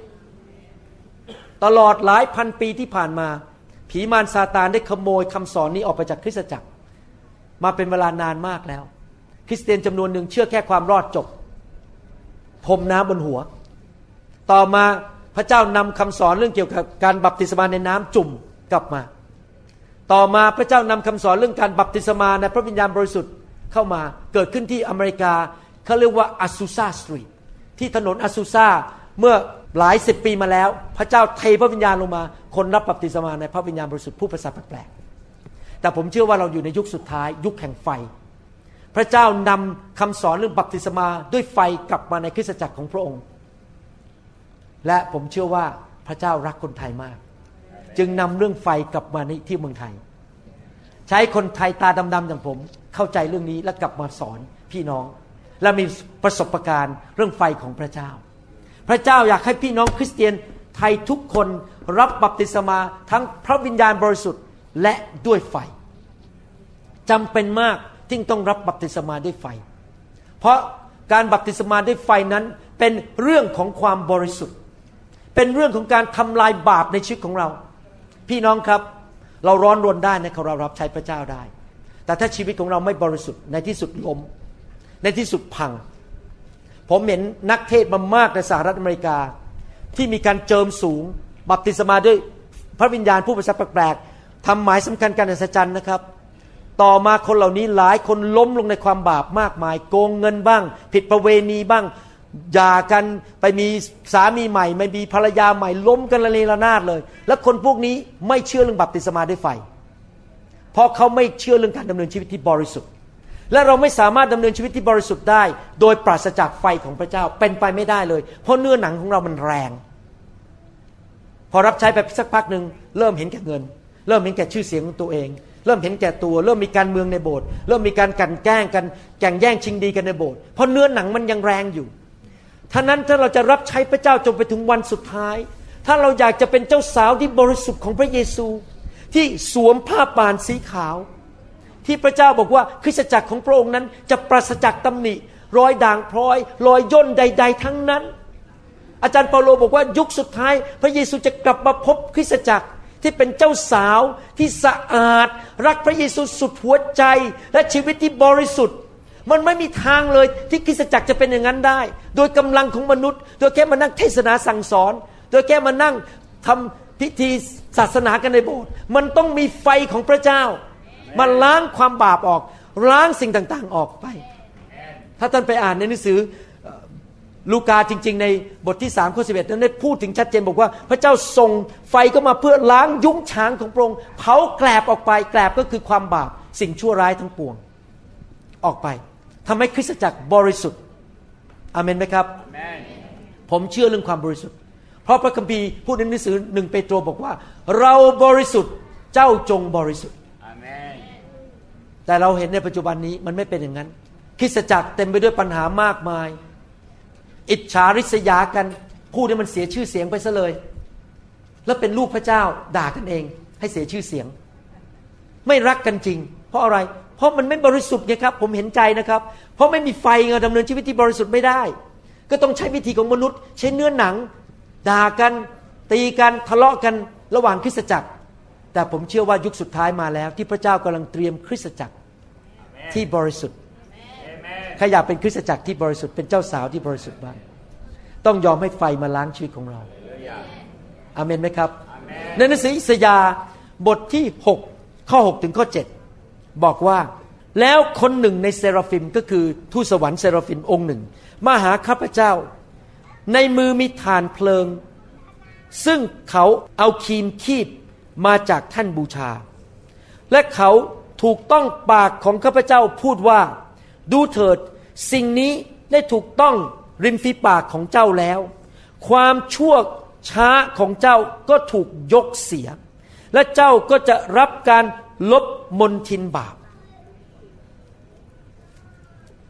ตลอดหลายพันปีที่ผ่านมาผีมารซาตานได้ขโมยคำสอนนี้ออกไปจากคริสตจักรมาเป็นเวลานานมากแล้วคริสเตียนจำนวนหนึ่งเชื่อแค่ความรอดจบพรมน้ำบนหัวต่อมาพระเจ้านำคำสอนเรื่องเกี่ยวกับการบัพติศมาในน้ำจุ่มกลับมาต่อมาพระเจ้านำคำสอนเรื่องการบัพติศมาในพระวิญญาณบริสุทธิ์เข้ามาเกิดขึ้นที่อเมริกาเขาเรียกว่าอาซูซาสตรีทที่ถนนอาซูซาเมื่อหลายสิบปีมาแล้วพระเจ้าเทพระวิญญาณลงมาคนรับบัพติศมาในพระวิญญาณบริสุทธิ์ผู้ภาษาแปลกๆแต่ผมเชื่อว่าเราอยู่ในยุคสุดท้ายยุคแห่งไฟพระเจ้านำคำสอนเรื่องบัพติศมาด้วยไฟกลับมาในคริสตจักรของพระองค์และผมเชื่อว่าพระเจ้ารักคนไทยมากจึงนำเรื่องไฟกลับมาในที่เมืองไทยใช้คนไทยตาดำๆอย่างผมเข้าใจเรื่องนี้และกลับมาสอนพี่น้องและมีประสบการณ์เรื่องไฟของพระเจ้าพระเจ้าอยากให้พี่น้องคริสเตียนไทยทุกคนรับบัพติศมาทั้งพระวิญญาณบริสุทธิ์และด้วยไฟจำเป็นมากที่ต้องรับบัพติศมาด้วยไฟเพราะการบัพติศมาด้วยไฟนั้นเป็นเรื่องของความบริสุทธิ์เป็นเรื่องของการทำลายบาปในชีวิตของเราพี่น้องครับเราร้อนรนได้นะครับเรารับใช้พระเจ้าได้แต่ถ้าชีวิตของเราไม่บริสุทธิ์ในที่สุดล้มในที่สุดพังผมเห็นนักเทศน์มามากในสหรัฐอเมริกาที่มีการเจิมสูงบัพติศมาด้วยพระวิญญาณผู้ภาษาแปลกๆทำหมายสำคัญการอัศจรรย์นะครับต่อมาคนเหล่านี้หลายคนล้มลงในความบาปมากมายโกงเงินบ้างผิดประเวณีบ้างหย่ากันไปมีสามีใหม่ไม่มีภรรยาใหม่ล้มกันระเนระนาดเลยแล้วคนพวกนี้ไม่เชื่อเรื่องบัพติศมาด้วยไฟเพราะเขาไม่เชื่อเรื่องการดำเนินชีวิตที่บริสุทธิ์และเราไม่สามารถดำเนินชีวิตที่บริสุทธิ์ได้โดยปราศจากไฟของพระเจ้าเป็นไปไม่ได้เลยเพราะเนื้อหนังของเรามันแรงพอรับใช้ไปสักพักนึงเริ่มเห็นแก่เงินเริ่มเห็นแก่ชื่อเสียงของตัวเองเริ่มเห็นแก่ตัวเริ่มมีการเมืองในโบสถ์เริ่มมีการกลั่นแกล้งกันแข่งแย่งชิงดีกันในโบสถ์เพราะเนื้อหนังมันยังแรงอยู่ท่านั้นถ้าเราจะรับใช้พระเจ้าจนไปถึงวันสุดท้ายถ้าเราอยากจะเป็นเจ้าสาวที่บริสุทธิ์ของพระเยซูที่สวมผ้าป่านสีขาวที่พระเจ้าบอกว่าคริสตจักรของพระองค์นั้นจะปราศจากตำหนิรอยด่างพร้อยรอยย่นใดๆทั้งนั้นอาจารย์เปาโลบอกว่ายุคสุดท้ายพระเยซูจะกลับมาพบคริสตจักรที่เป็นเจ้าสาวที่สะอาดรักพระเยซูสุดหัวใจและชีวิตที่บริสุทธิ์มันไม่มีทางเลยที่คริสตจักรจะเป็นอย่างนั้นได้โดยกำลังของมนุษย์โดยแค่มานั่งเทศนาสั่งสอนโดยแค่มานั่งทำพิธีศาสนากันในโบสถ์มันต้องมีไฟของพระเจ้ามาล้างความบาปออกล้างสิ่งต่างๆออกไปถ้าท่านไปอ่านในหนังสือลูกาจริงๆในบทที่สามข้อสิบเอ็ดนั้นได้พูดถึงชัดเจนบอกว่าพระเจ้าส่งไฟเข้ามาเพื่อล้างยุ้งฉางของพระองค์เผาแกลบออกไปแกลบก็คือความบาปสิ่งชั่วร้ายทั้งปวงออกไปทำให้คริสตจักรบริสุทธิ์อาเมนไหมครับผมเชื่อเรื่องความบริสุทธิ์เพราะพระคัมภีร์พูดในหนังสือหนึ่งเปโตรบอกว่าเราบริสุทธิ์เจ้าจงบริสุทธิ์แต่เราเห็นในปัจจุบันนี้มันไม่เป็นอย่างนั้นคริสตจักรเต็มไปด้วยปัญหามากมายอิจฉาริษยากันพูดให้มันเสียชื่อเสียงไปซะเลยแล้วเป็นลูกพระเจ้าด่ากันเองให้เสียชื่อเสียงไม่รักกันจริงเพราะอะไรเพราะมันไม่บริสุทธิ์ไงครับผมเห็นใจนะครับเพราะไม่มีไฟไงดำเนินชีวิตที่บริสุทธิ์ไม่ได้ก็ต้องใช้วิธีของมนุษย์ใช้เนื้อหนังด่ากันตีกันทะเลาะกันระหว่างคริสตจักรแต่ผมเชื่อว่ายุคสุดท้ายมาแล้วที่พระเจ้ากำลังเตรียมคริสตจักรที่บริสุทธิ์ใครอยากเป็นคริสตจักรที่บริสุทธิ์เป็นเจ้าสาวที่บริสุทธิ์บ้างต้องยอมให้ไฟมาล้างชีวิตของเราอาเมนไหมครับในหนังสืออิสยาห์บทที่หกข้อหกถึงข้อเจ็ดบอกว่าแล้วคนหนึ่งในเซราฟิมก็คือทูตสวรรค์เซราฟิมองค์หนึ่งมาหาข้าพเจ้าในมือมีถ่านเพลิงซึ่งเขาเอาครีมคีบมาจากท่านบูชาและเขาถูกต้องปากของข้าพเจ้าพูดว่าดูเถิดสิ่งนี้ได้ถูกต้องริมฝีปากของเจ้าแล้วความชั่วช้าของเจ้าก็ถูกยกเสียและเจ้าก็จะรับการลบมลทินบาป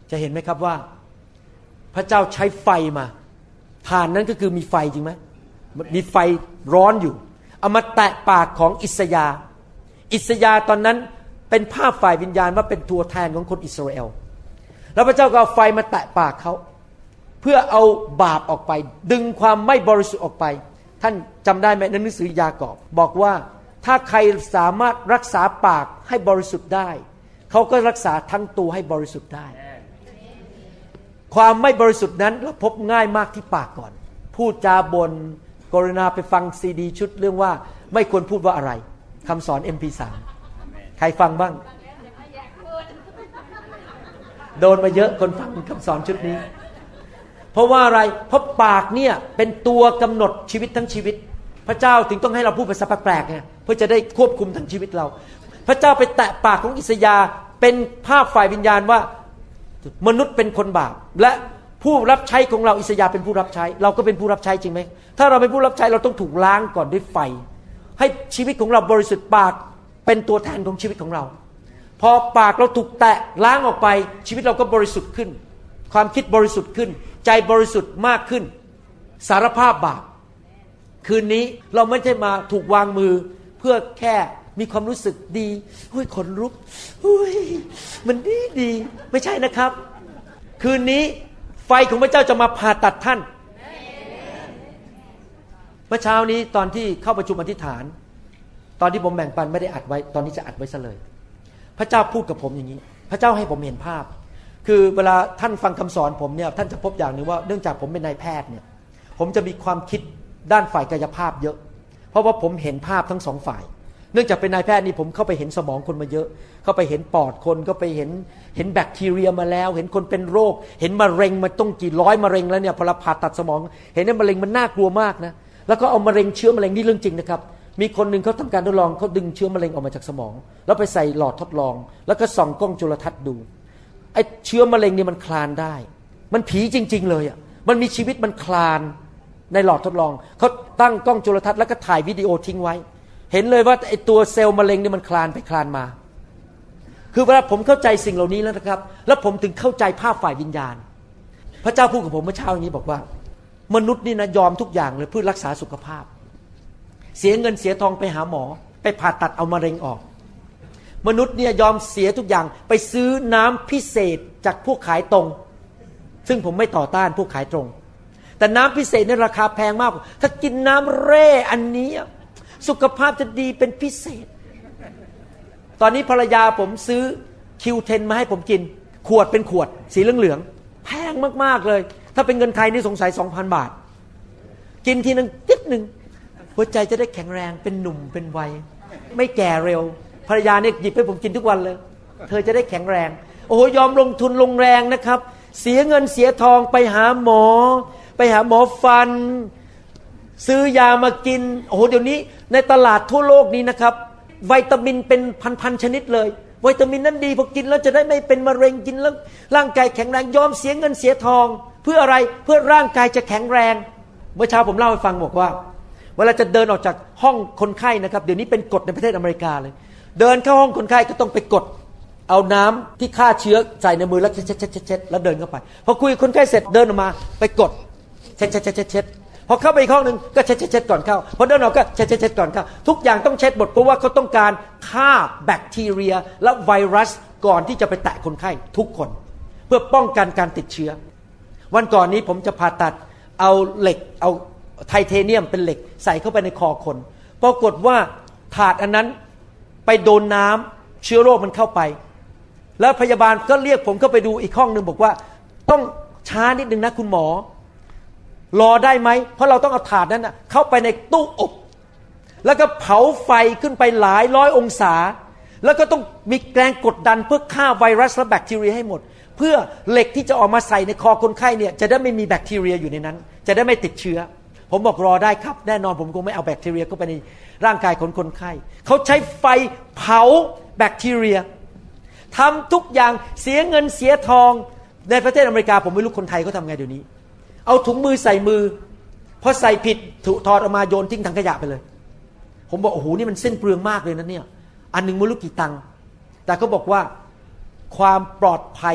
จะเห็นไหมครับว่าพระเจ้าใช้ไฟมาถ่านนั้นก็คือมีไฟจริงไหมมีไฟร้อนอยู่เอามาแตะปากของอิสยาห์อิสยาห์ตอนนั้นเป็นภาพฝ่ายวิญญาณว่าเป็นตัวแทนของคนอิสราเอลแล้วพระเจ้าก็เอาไฟมาแตะปากเขาเพื่อเอาบาปออกไปดึงความไม่บริสุทธิ์ออกไปท่านจำได้ไหมในหนังสือยากอบบอกว่าถ้าใครสามารถรักษาปากให้บริสุทธิ์ได้เขาก็รักษาทั้งตัวให้บริสุทธิ์ได้ความไม่บริสุทธิ์นั้นเราพบง่ายมากที่ปากก่อนพูดจาบนกรุณาไปฟังซีดีชุดเรื่องว่าไม่ควรพูดว่าอะไรคำสอน เอ็ม พี สาม ใครฟังบ้างโดนมาเยอะคนฟังคำสอนชุดนี้เพราะว่าอะไรเพราะปากเนี่ยเป็นตัวกำหนดชีวิตทั้งชีวิตพระเจ้าถึงต้องให้เราพูดภาษาแปลกๆไงเพื่อจะได้ควบคุมทั้งชีวิตเราพระเจ้าไปแตะปากของอิสยาห์เป็นภาพฝ่ายวิญญาณว่ามนุษย์เป็นคนบาปและผู้รับใช้ของเราอิสยาห์เป็นผู้รับใช้เราก็เป็นผู้รับใช้จริงไหมถ้าเราเป็นผู้รับใช้เราต้องถูกล้างก่อนด้วยไฟให้ชีวิตของเราบริสุทธิ์ปากเป็นตัวแทนของชีวิตของเราพอปากเราถูกแตะล้างออกไปชีวิตเราก็บริสุทธิ์ขึ้นความคิดบริสุทธิ์ขึ้นใจบริสุทธิ์มากขึ้นสารภาพบาปคืนนี้เราไม่ใช่มาถูกวางมือเพื่อแค่มีความรู้สึกดีหุ้ยขนลุกหุ้ยมันดีดีไม่ใช่นะครับคืนนี้ไฟของพระเจ้าจะมาผ่าตัดท่านเมื่อเช้านี้ตอนที่เข้าประชุมอธิษฐานตอนที่ผมแบ่งปันไม่ได้อัดไว้ตอนนี้จะอัดไว้ซะเลยพระเจ้าพูดกับผมอย่างนี้พระเจ้าให้ผมเห็นภาพคือเวลาท่านฟังคำสอนผมเนี่ยท่านจะพบอย่างนึงว่าเนื่องจากผมเป็นนายแพทย์เนี่ยผมจะมีความคิดด้านฝ่ายกายภาพเยอะเพราะว่าผมเห็นภาพทั้งสองฝ่ายเนื่องจากเป็นนายแพทย์นี่ผมเข้าไปเห็นสมองคนมาเยอะเข้าไปเห็นปอดคนก็ไปเห็นเห็นแบคทีเรียมาแล้วเห็นคนเป็นโรคเห็นมะเร็งมาต้องกี่ร้อยมะเร็งแล้วเนี่ยพอเราผ่าตัดสมองเห็นว่ามะเร็งมันน่ากลัวมากนะแล้วก็เอามะเร็งเชื้อมะเร็งนี่เรื่องจริงนะครับมีคนนึงเขาทำการทดลองเขาดึงเชื้อมะเร็งออกมาจากสมองแล้วไปใส่หลอดทดลองแล้วก็ส่องกล้องจุลทรรศน์ดูไอ้เชื้อมะเร็งนี่มันคลานได้มันผีจริงๆเลยอ่ะมันมีชีวิตมันคลานในหลอดทดลองเขาตั้งกล้องจุลทรรศน์แล้วก็ถ่ายวิดีโอทิ้งไว้เห็นเลยว่าไอ้ตัวเซลล์มะเร็งนี่มันคลานไปคลานมาคือเวลาผมเข้าใจสิ่งเหล่านี้แล้วนะครับแล้วผมถึงเข้าใจภาพฝ่ายวิญญาณพระเจ้าพูดกับผมเมื่อเช้านี้บอกว่ามนุษย์นี่นะยอมทุกอย่างเลยเพื่อรักษาสุขภาพเสียเงินเสียทองไปหาหมอไปผ่าตัดเอามะเร็งออกมนุษย์เนี่ยยอมเสียทุกอย่างไปซื้อน้ำพิเศษจากพวกขายตรงซึ่งผมไม่ต่อต้านพวกขายตรงแต่น้ำพิเศษเนี่ยราคาแพงมากถ้ากินน้ำเร่อันนี้สุขภาพจะดีเป็นพิเศษตอนนี้ภรรยาผมซื้อ คิว เท็น มาให้ผมกินขวดเป็นขวดสีเหลืองๆแพงมากๆเลยถ้าเป็นเงินไทยนี่สงสัย สองพัน บาทกินทีนึงนิดนึงหัวใจจะได้แข็งแรงเป็นหนุ่มเป็นวัยไม่แก่เร็วภรรยาเนี่ยหยิบให้ผมกินทุกวันเลยเธอจะได้แข็งแรงโอ้โหยอมลงทุนลงแรงนะครับเสียเงินเสียทองไปหาหมอไปหาหมอฟันซื้อยามากินโอ้โหเดี๋ยวนี้ในตลาดทั่วโลกนี้นะครับวิตามินเป็นพันๆชนิดเลยวิตามินนั้นดีพอกินแล้วจะได้ไม่เป็นมะเร็งกินแล้วร่างกายแข็งแรงยอมเสียเงินเสียทองเพื่ออะไรเพื่อร่างกายจะแข็งแรงเมื่อเช้าผมเล่าให้ฟังบอกว่าเวลาจะเดินออกจากห้องคนไข้นะครับเดี๋ยวนี้เป็นกฎในประเทศอเมริกาเลยเดินเข้าห้องคนไข้ก็ต้องไปกดเอาน้ำที่ฆ่าเชื้อใส่ในมือแล้วเช็ดๆๆๆแล้วเดินเข้าไปพอคุยคนไข้เสร็จเดินออกมาไปกดเช็ดๆๆๆพอเข้าไปอีกห้องนึงก็เช็ดๆๆก่อนเข้าพอเดินออกก็เช็ดๆๆก่อนเข้าทุกอย่างต้องเช็ดหมดเพราะว่าเขาต้องการฆ่าแบคทีเรียและไวรัสก่อนที่จะไปแตะคนไข้ทุกคนเพื่อป้องกันการติดเชื้อวันก่อนนี้ผมจะผ่าตัดเอาเหล็กเอาไทเทเนียมเป็นเหล็กใส่เข้าไปในคอคนปรากฏว่าถาดอันนั้นไปโดนน้ำเชื้อโรคมันเข้าไปแล้วพยาบาลก็เรียกผมเข้าไปดูอีกห้องนึงบอกว่าต้องช้านิดนึงนะคุณหมอรอได้ไหมเพราะเราต้องเอาถาดนั้นนะเข้าไปในตู้อบแล้วก็เผาไฟขึ้นไปหลายร้อยองศาแล้วก็ต้องมีแรงกดดันเพื่อฆ่าไวรัสและแบคทีเรียให้หมดเพื่อเหล็กที่จะออกมาใส่ในคอคนไข้เนี่ยจะได้ไม่มีแบคทีเรียอยู่ในนั้นจะได้ไม่ติดเชื้อผมบอกรอได้ครับแน่นอนผมคงไม่เอาแบคทีเรียเข้าไปในร่างกายของคนไข้เขาใช้ไฟเผาแบคทีเรียทำทุกอย่างเสียเงินเสียทองในประเทศอเมริกาผมไม่รู้คนไทยเขาทำไงเดี๋ยวนี้เอาถุงมือใส่มือพอใส่ผิดถูกถอดออกมาโยนทิ้งถังขยะไปเลยผมบอกโอ้โหนี่มันสิ้นเปลืองมากเลยนะเนี่ยอันนึงไม่รู้กี่ตังค์แต่เขาบอกว่าความปลอดภัย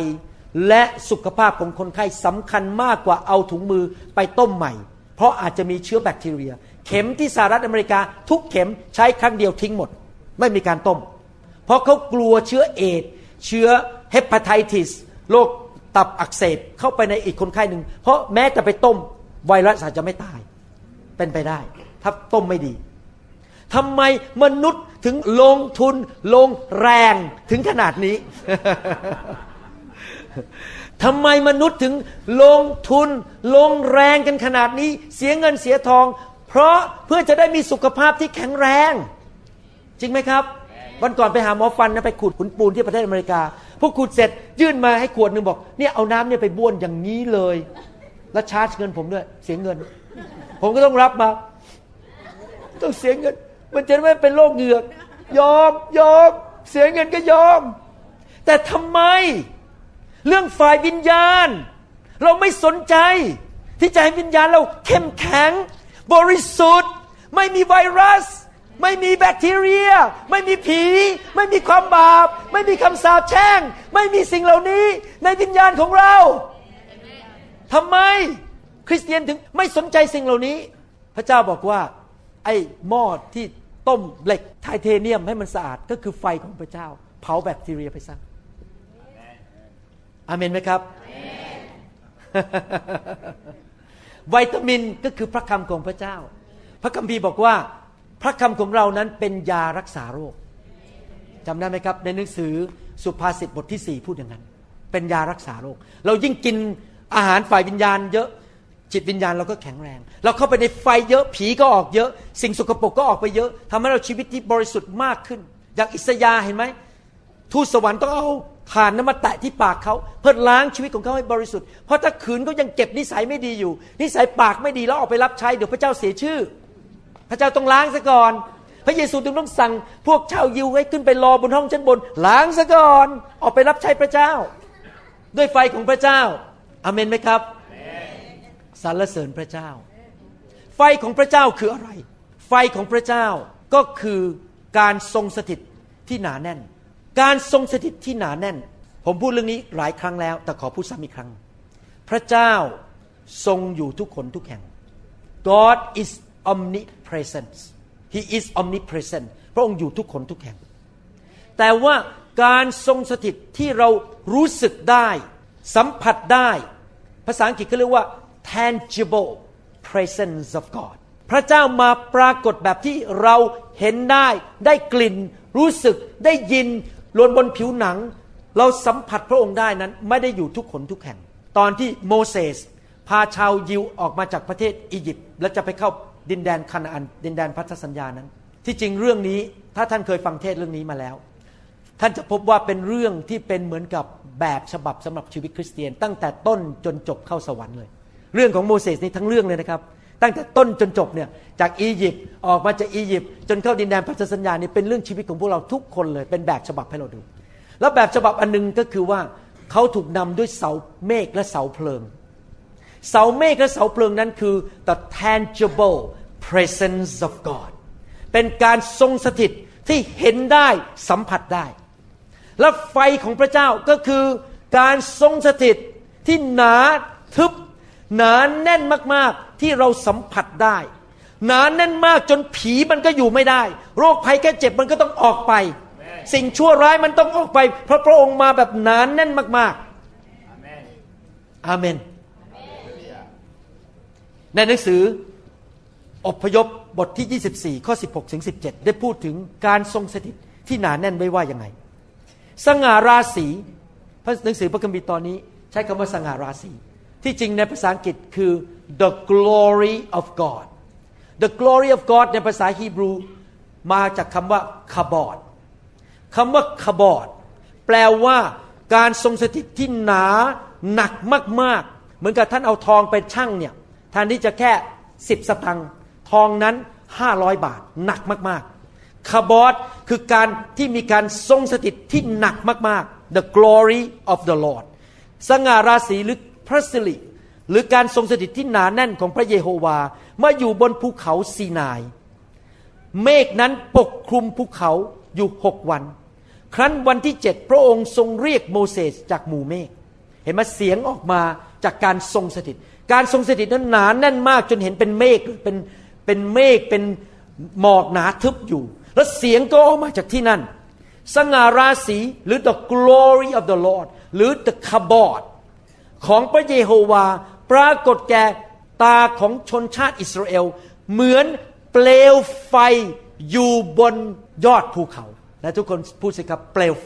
และสุขภาพของคนไข้สำคัญมากกว่าเอาถุงมือไปต้มใหม่เพราะอาจจะมีเชื้อแบคทีเรียเข็มที่สหรัฐอเมริกาทุกเข็มใช้ครั้งเดียวทิ้งหมดไม่มีการต้มเพราะเขากลัวเชื้อเอดส์เชื้อเฮปาไทติสโรคตับอักเสบเข้าไปในอีกคนไข้หนึ่งเพราะแม้แต่ไปต้มไวรัสอาจจะไม่ตายเป็นไปได้ถ้าต้มไม่ดีทำไมมนุษย์ถึงลงทุนลงแรงถึงขนาดนี้ ทำไมมนุษย์ถึงลงทุนลงแรงกันขนาดนี้เสียเงินเสียทองเพราะเพื่อจะได้มีสุขภาพที่แข็งแรงจริงไหมครับวันก่อนไปหาหมอฟันนะไปขูดขุนปูนที่ประเทศอเมริกาพวกขูดเสร็จยื่นมาให้ขวดนึงบอกเนี่ยเอาน้ำเนี่ยไปบ้วนอย่างนี้เลยแล้วชาร์จเงินผมด้วยเสียเงินผมก็ต้องรับมาต้องเสียเงินมันจะไม่เป็นโรคเหงือกยอมยอมเสียเงินก็ยอมแต่ทำไมเรื่องฝ่ายวิญญาณเราไม่สนใจที่จะให้วิญญาณเราเข้มแข็งบริสุทธิ์ไม่มีไวรัสไม่มีแบคทีเรียไม่มีผีไม่มีความบาปไม่มีคำสาปแช่งไม่มีสิ่งเหล่านี้ในวิญญาณของเราทำไมคริสเตียนถึงไม่สนใจสิ่งเหล่านี้พระเจ้าบอกว่าไอ้หม้อที่ต้มเหล็กไทเทเนียมให้มันสะอาดก็คือไฟของพระเจ้าเผาแบคทีเรียไปซะอาเมนไหมครับวิตามินก็คือพระคำของพระเจ้าพระคัมภีร์บอกว่าพระคำของเรานั้นเป็นยารักษาโรคจำได้ไหมครับในหนังสือสุภาษิตบทที่สี่พูดอย่างนั้นเป็นยารักษาโรคเรายิ่งกินอาหารฝ่ายวิญญาณเยอะจิตวิญญาณเราก็แข็งแรงเราเข้าไปในไฟเยอะผีก็ออกเยอะสิ่งสกปรกก็ออกไปเยอะทำให้เราชีวิตที่บริสุทธิ์มากขึ้นอย่างอิสยาห์เห็นไหมทูตสวรรค์ต้องเอาถ่านน้ำมาแตะที่ปากเขาเพื่อล้างชีวิตของเขาให้บริสุทธิ์เพราะถ้าขืนเขายังเก็บนิสัยไม่ดีอยู่นิสัยปากไม่ดีแล้วออกไปรับใช้เดี๋ยวพระเจ้าเสียชื่อพระเจ้าต้องล้างซะก่อนพระเยซูจึงต้องสั่งพวกชาวยิวให้ขึ้นไปรอบนห้องชั้นบนล้างซะก่อนออกไปรับใช้พระเจ้าด้วยไฟของพระเจ้าอาเมนไหมครับสรรเสริญพระเจ้าไฟของพระเจ้าคืออะไรไฟของพระเจ้าก็คือการทรงสถิตที่หนาแน่นการทรงสถิตที่หนาแน่นผมพูดเรื่องนี้หลายครั้งแล้วแต่ขอพูดซ้ำอีกครั้งพระเจ้าทรงอยู่ทุกคนทุกแห่ง God is omnipresent He is omnipresent พระองค์อยู่ทุกคนทุกแห่งแต่ว่าการทรงสถิตที่เรารู้สึกได้สัมผัสได้ภาษาอังกฤษเขาเรียกว่า tangible presence of God พระเจ้ามาปรากฏแบบที่เราเห็นได้ได้กลิ่นรู้สึกได้ยินล้วนบนผิวหนังเราสัมผัสพระองค์ได้นั้นไม่ได้อยู่ทุกคนทุกแห่งตอนที่โมเสสพาชาวยิวออกมาจากประเทศอียิปต์และจะไปเข้าดินแดนคานาอันดินแดนพันธสัญญานั้นที่จริงเรื่องนี้ถ้าท่านเคยฟังเทศเรื่องนี้มาแล้วท่านจะพบว่าเป็นเรื่องที่เป็นเหมือนกับแบบฉบับสำหรับชีวิตคริสเตียนตั้งแต่ต้นจนจบเข้าสวรรค์เลยเรื่องของโมเสสนี่ทั้งเรื่องเลยนะครับตั้งแต่ต้นจนจบเนี่ยจากอียิปต์ออกมาจากอียิปต์จนเข้าดินแดนพันธสัญญานี่เป็นเรื่องชีวิตของพวกเราทุกคนเลยเป็นแบบฉบับให้เราดูแล้วแบบฉบับอันนึงก็คือว่าเขาถูกนำด้วยเสาเมฆและเสาเพลิงเสาเมฆและเสาเพลิงนั้นคือ the tangible presence of God เป็นการทรงสถิตที่เห็นได้สัมผัสได้และไฟของพระเจ้าก็คือการทรงสถิตที่หนาทึบหนาแน่นมากๆที่เราสัมผัสได้หนาแน่นมากจนผีมันก็อยู่ไม่ได้โรคภัยแค่เจ็บมันก็ต้องออกไปสิ่งชั่วร้ายมันต้องออกไปเพราะพระองค์มาแบบหนาแน่นมากๆอาเมนในหนังสืออพยพบทที่ยี่สิบสี่ข้อสิบหกถึงสิบเจ็ดได้พูดถึงการทรงสถิตที่หนาแน่นไว้ว่ายังไงสง่าราศีพระหนังสือพระคัมภีร์ตอนนี้ใช้คำว่าสง่าราศีที่จริงในภาษาอังกฤษคือ the glory of God the glory of God ในภาษาฮีบรูมาจากคำว่าคาบอดคำว่าคาบอดแปลว่าการทรงสถิตที่หนาหนักมากๆเหมือนกับท่านเอาทองไปชั่งเนี่ยแทนที่จะแค่สิบสตางค์ทองนั้นห้าร้อยบาทหนักมากๆคาบอดคือการที่มีการทรงสถิตที่หนักมากๆ the glory of the Lord สง่าราศีหรือพระสิริหรือการทรงสถิตที่หนาแน่นของพระเยโฮวามาอยู่บนภูเขาซีนายเมฆนั้นปกคลุมภูเขาอยู่หกวันครั้นวันที่เจ็ดพระองค์ทรงเรียกโมเสสจากหมู่เมฆเห็นไหมเสียงออกมาจากการทรงสถิตการทรงสถิตนั้นหนาแน่นมากจนเห็นเป็นเมฆเป็นเป็นเมฆเป็นหมอกหนาทึบอยู่แล้วเสียงก็ออกมาจากที่นั่นสง่าราศีหรือ the glory of the Lord หรือ the kabod ของพระเยโฮวาปรากฏแก่ตาของชนชาติอิสราเอลเหมือนเปลวไฟอยู่บนยอดภูเขาและทุกคนพูดสิครับเปลวไฟ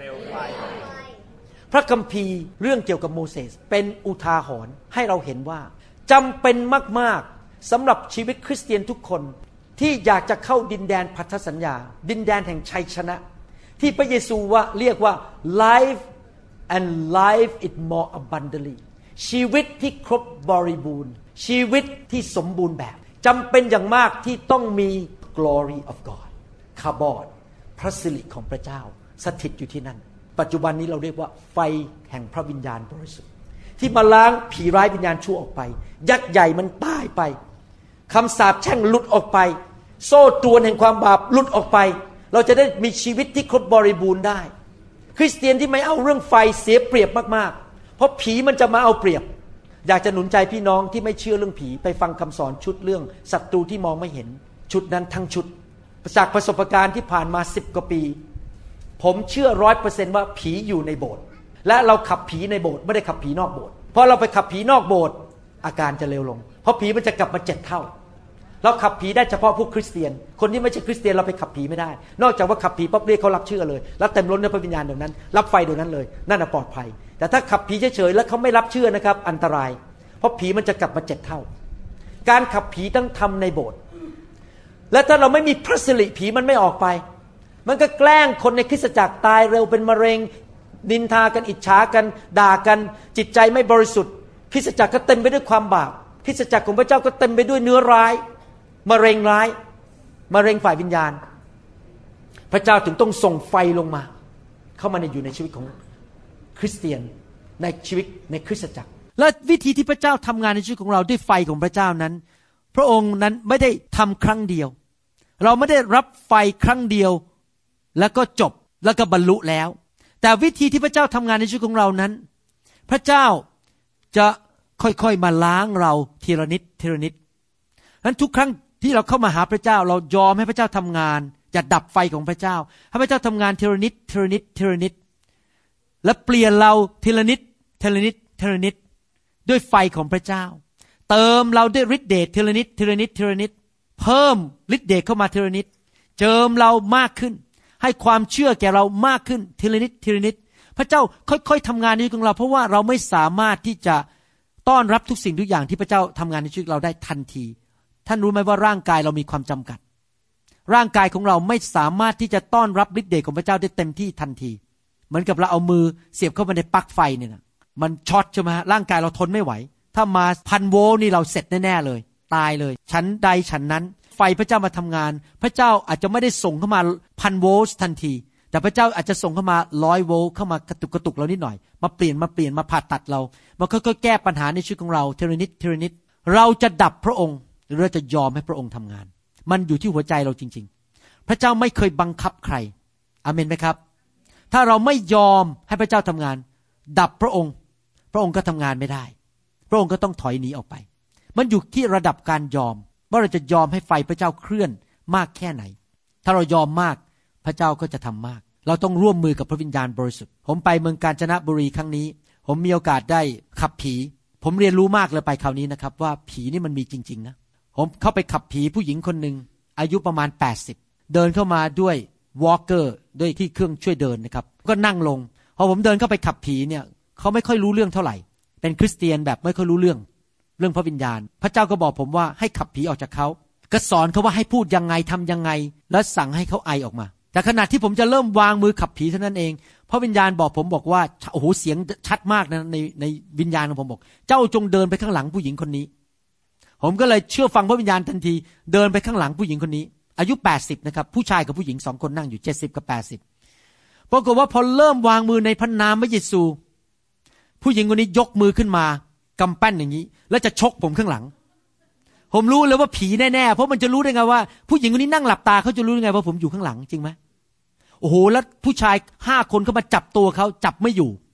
พระคัมภีร์เรื่องเกี่ยวกับโมเสสเป็นอุทาหรณ์ให้เราเห็นว่าจำเป็นมากๆสำหรับชีวิตคริสเตียนทุกคนที่อยากจะเข้าดินแดนพันธสัญญาดินแดนแห่งชัยชนะที่พระเยซูว่าเรียกว่า life and life it more abundantly ชีวิตที่ครบบริบูรณ์ชีวิตที่สมบูรณ์แบบจำเป็นอย่างมากที่ต้องมี glory of God คาบอดพระสิริของพระเจ้าสถิตอยู่ที่นั่นปัจจุบันนี้เราเรียกว่าไฟแห่งพระวิญญาณบริสุทธิ์ที่มาล้างผีร้ายวิญญาณชั่วออกไปยักษ์ใหญ่มันตายไปคำสาปแช่งหลุดออกไปโซ่ตรวนแห่งความบาปหลุดออกไปเราจะได้มีชีวิตที่ครบบริบูรณ์ได้คริสเตียนที่ไม่เอาเรื่องไฟเสียเปรียบมากๆเพราะผีมันจะมาเอาเปรียบอยากจะหนุนใจพี่น้องที่ไม่เชื่อเรื่องผีไปฟังคำสอนชุดเรื่องศัตรูที่มองไม่เห็นชุดนั้นทั้งชุดจากประสบการณ์ที่ผ่านมาสิบกว่าปีผมเชื่อ ร้อยเปอร์เซ็นต์ ว่าผีอยู่ในโบสถ์และเราขับผีในโบสถ์ไม่ได้ขับผีนอกโบสถ์เพราะเราไปขับผีนอกโบสถ์อาการจะเลวลงเพราะผีมันจะกลับมาเจ็ดเท่าเราขับผีได้เฉพาะพวกคริสเตียนคนที่ไม่ใช่คริสเตียนเราไปขับผีไม่ได้นอกจากว่าขับผีปั๊บเรียกเขารับเชื่อเลยแล้วเต็มล้นด้วยพระวิญญาณเดี๋ยวนั้นรับไฟเดี๋ยวนั้นเลยนั่นน่ะปลอดภัยแต่ถ้าขับผีเฉยๆแล้วเขาไม่รับเชื่อนะครับอันตรายเพราะผีมันจะกลับมาเจ็ดเท่าการขับผีต้องทำในโบสถ์และถ้าเราไม่มีพระสิริผีมันไม่ออกไปมันก็แกล้งคนในคริสตจักรตายเร็วเป็นมะเร็งนินทากันอิจฉากันด่ากันจิตใจไม่บริสุทธิ์คริสตจักรก็เต็มไปด้วยความบาปคริสตจักรของพระเจ้าก็เต็มไปด้วยเนื้อร้ายมะเร็งร้ายมะเร็งฝ่ายวิญญาณพระเจ้าถึงต้องส่งไฟลงมาเข้ามาในอยู่ในชีวิตของคริสเตียนในชีวิตในคริสตจักรและวิธีที่พระเจ้าทำงานในชีวิตของเราด้วยไฟของพระเจ้านั้นพระองค์นั้นไม่ได้ทำครั้งเดียวเราไม่ได้รับไฟครั้งเดียวแล้วก็จบแล้วก็บรรลุแล้วแต่วิธีที่พระเจ้าทำงานในชีวิตของเรานั้นพระเจ้าจะค่อยๆมาล้างเราทีละนิดทีละนิดนั้นทุกครั้งที่เราเข้ามาหาพระเจ้าเรายอมให้พระเจ้าทำงานอย่าดับไฟของพระเจ้าให้พระเจ้าทำงานทีละนิดทีละนิดทีละนิดและเปลี่ยนเราทีละนิดทีละนิดทีละนิดด้วยไฟของพระเจ้าเติมเราด้วยฤทธิ์เดชทีละนิดทีละนิดทีละนิดเพิ่มฤทธิ์เดชเข้ามาทีละนิดเจิมเรามากขึ้นให้ความเชื่อแก่เรามากขึ้นทีละนิดทีละนิดพระเจ้าค่อยๆทำงานในชีวิตของเราเพราะว่าเราไม่สามารถที่จะต้อนรับทุกสิ่งทุกอย่างที่พระเจ้าทำงานในชีวิตเราได้ทันทีท่านรู้ไหมว่าร่างกายเรามีความจำกัดร่างกายของเราไม่สามารถที่จะต้อนรับฤทธิ์เดชของพระเจ้าได้เต็มที่ทันทีเหมือนกับเราเอามือเสียบเข้าไปในปลั๊กไฟเนี่ยนะมันช็อตใช่ไหมฮะร่างกายเราทนไม่ไหวถ้ามาพันโวลต์นี่เราเสร็จแน่ๆเลยตายเลยชั้นใดชั้นนั้นไฟพระเจ้ามาทำงานพระเจ้าอาจจะไม่ได้ส่งเข้ามาพันโวลต์ทันทีแต่พระเจ้าอาจจะส่งเข้ามาร้อยโวลต์เข้ามากระตุกกระตุกเรานิดหน่อยมาเปลี่ยนมาเปลี่ยนมาผ่าตัดเรามาค่อยๆแก้ปัญหาในชีวิตของเราเทเลนิดเทเลนิดเราจะดับพระองค์หรือเราจะยอมให้พระองค์ทำงานมันอยู่ที่หัวใจเราจริงๆพระเจ้าไม่เคยบังคับใครอาเมนไหมครับถ้าเราไม่ยอมให้พระเจ้าทำงานดับพระองค์พระองค์ก็ทำงานไม่ได้พระองค์ก็ต้องถอยหนีออกไปมันอยู่ที่ระดับการยอมว่าเราจะยอมให้ไฟพระเจ้าเคลื่อนมากแค่ไหนถ้าเรายอมมากพระเจ้าก็จะทำมากเราต้องร่วมมือกับพระวิญญาณบริสุทธิ์ผมไปเมืองกาญจนบุรีครั้งนี้ผมมีโอกาสได้ขับผีผมเรียนรู้มากเลยไปคราวนี้นะครับว่าผีนี่มันมีจริงๆนะผมเข้าไปขับผีผู้หญิงคนหนึ่งอายุประมาณแปดสิบเดินเข้ามาด้วยวอล์กเกอร์ด้วยที่เครื่องช่วยเดินนะครับก็นั่งลงพอผมเดินเข้าไปขับผีเนี่ยเขาไม่ค่อยรู้เรื่องเท่าไหร่เป็นคริสเตียนแบบไม่ค่อยรู้เรื่องเรื่องพระวิญญาณพระเจ้าก็บอกผมว่าให้ขับผีออกจากเขาก็สอนเขาว่าให้พูดยังไงทำยังไงแล้วสั่งให้เขาไอออกมาแต่ขณะที่ผมจะเริ่มวางมือขับผีเท่านั้นเองพระวิญญาณบอกผมบอกว่าโอ้โหเสียงชัดมากนะในในวิญญาณของผมบอกเจ้าจงเดินไปข้างหลังผู้หญิงคนนี้ผมก็เลยเชื่อฟังพระวิญญาณทันทีเดินไปข้างหลังผู้หญิงคนนี้อายุแปดสิบนะครับผู้ชายกับผู้หญิงสองคนนั่งอยู่เจ็ดสิบกับแปดสิบปรากฏว่าพอเริ่มวางมือในพระนามพระเยซูผู้หญิงคนนี้ยกมือขึ้นมากำปั้นอย่างนี้แล้วจะชกผมข้างหลังผมรู้เลยว่าผีแน่ๆเพราะมันจะรู้ได้ไงว่าผู้หญิงคนนี้นั่งหลับตาเขาจะรู้ได้ไงว่าผมอยู่ข้างหลังจริงไหมโอ้โหแล้วผู้ชายห้าคนเข้ามาจับตัวเขาจับไม่อยู่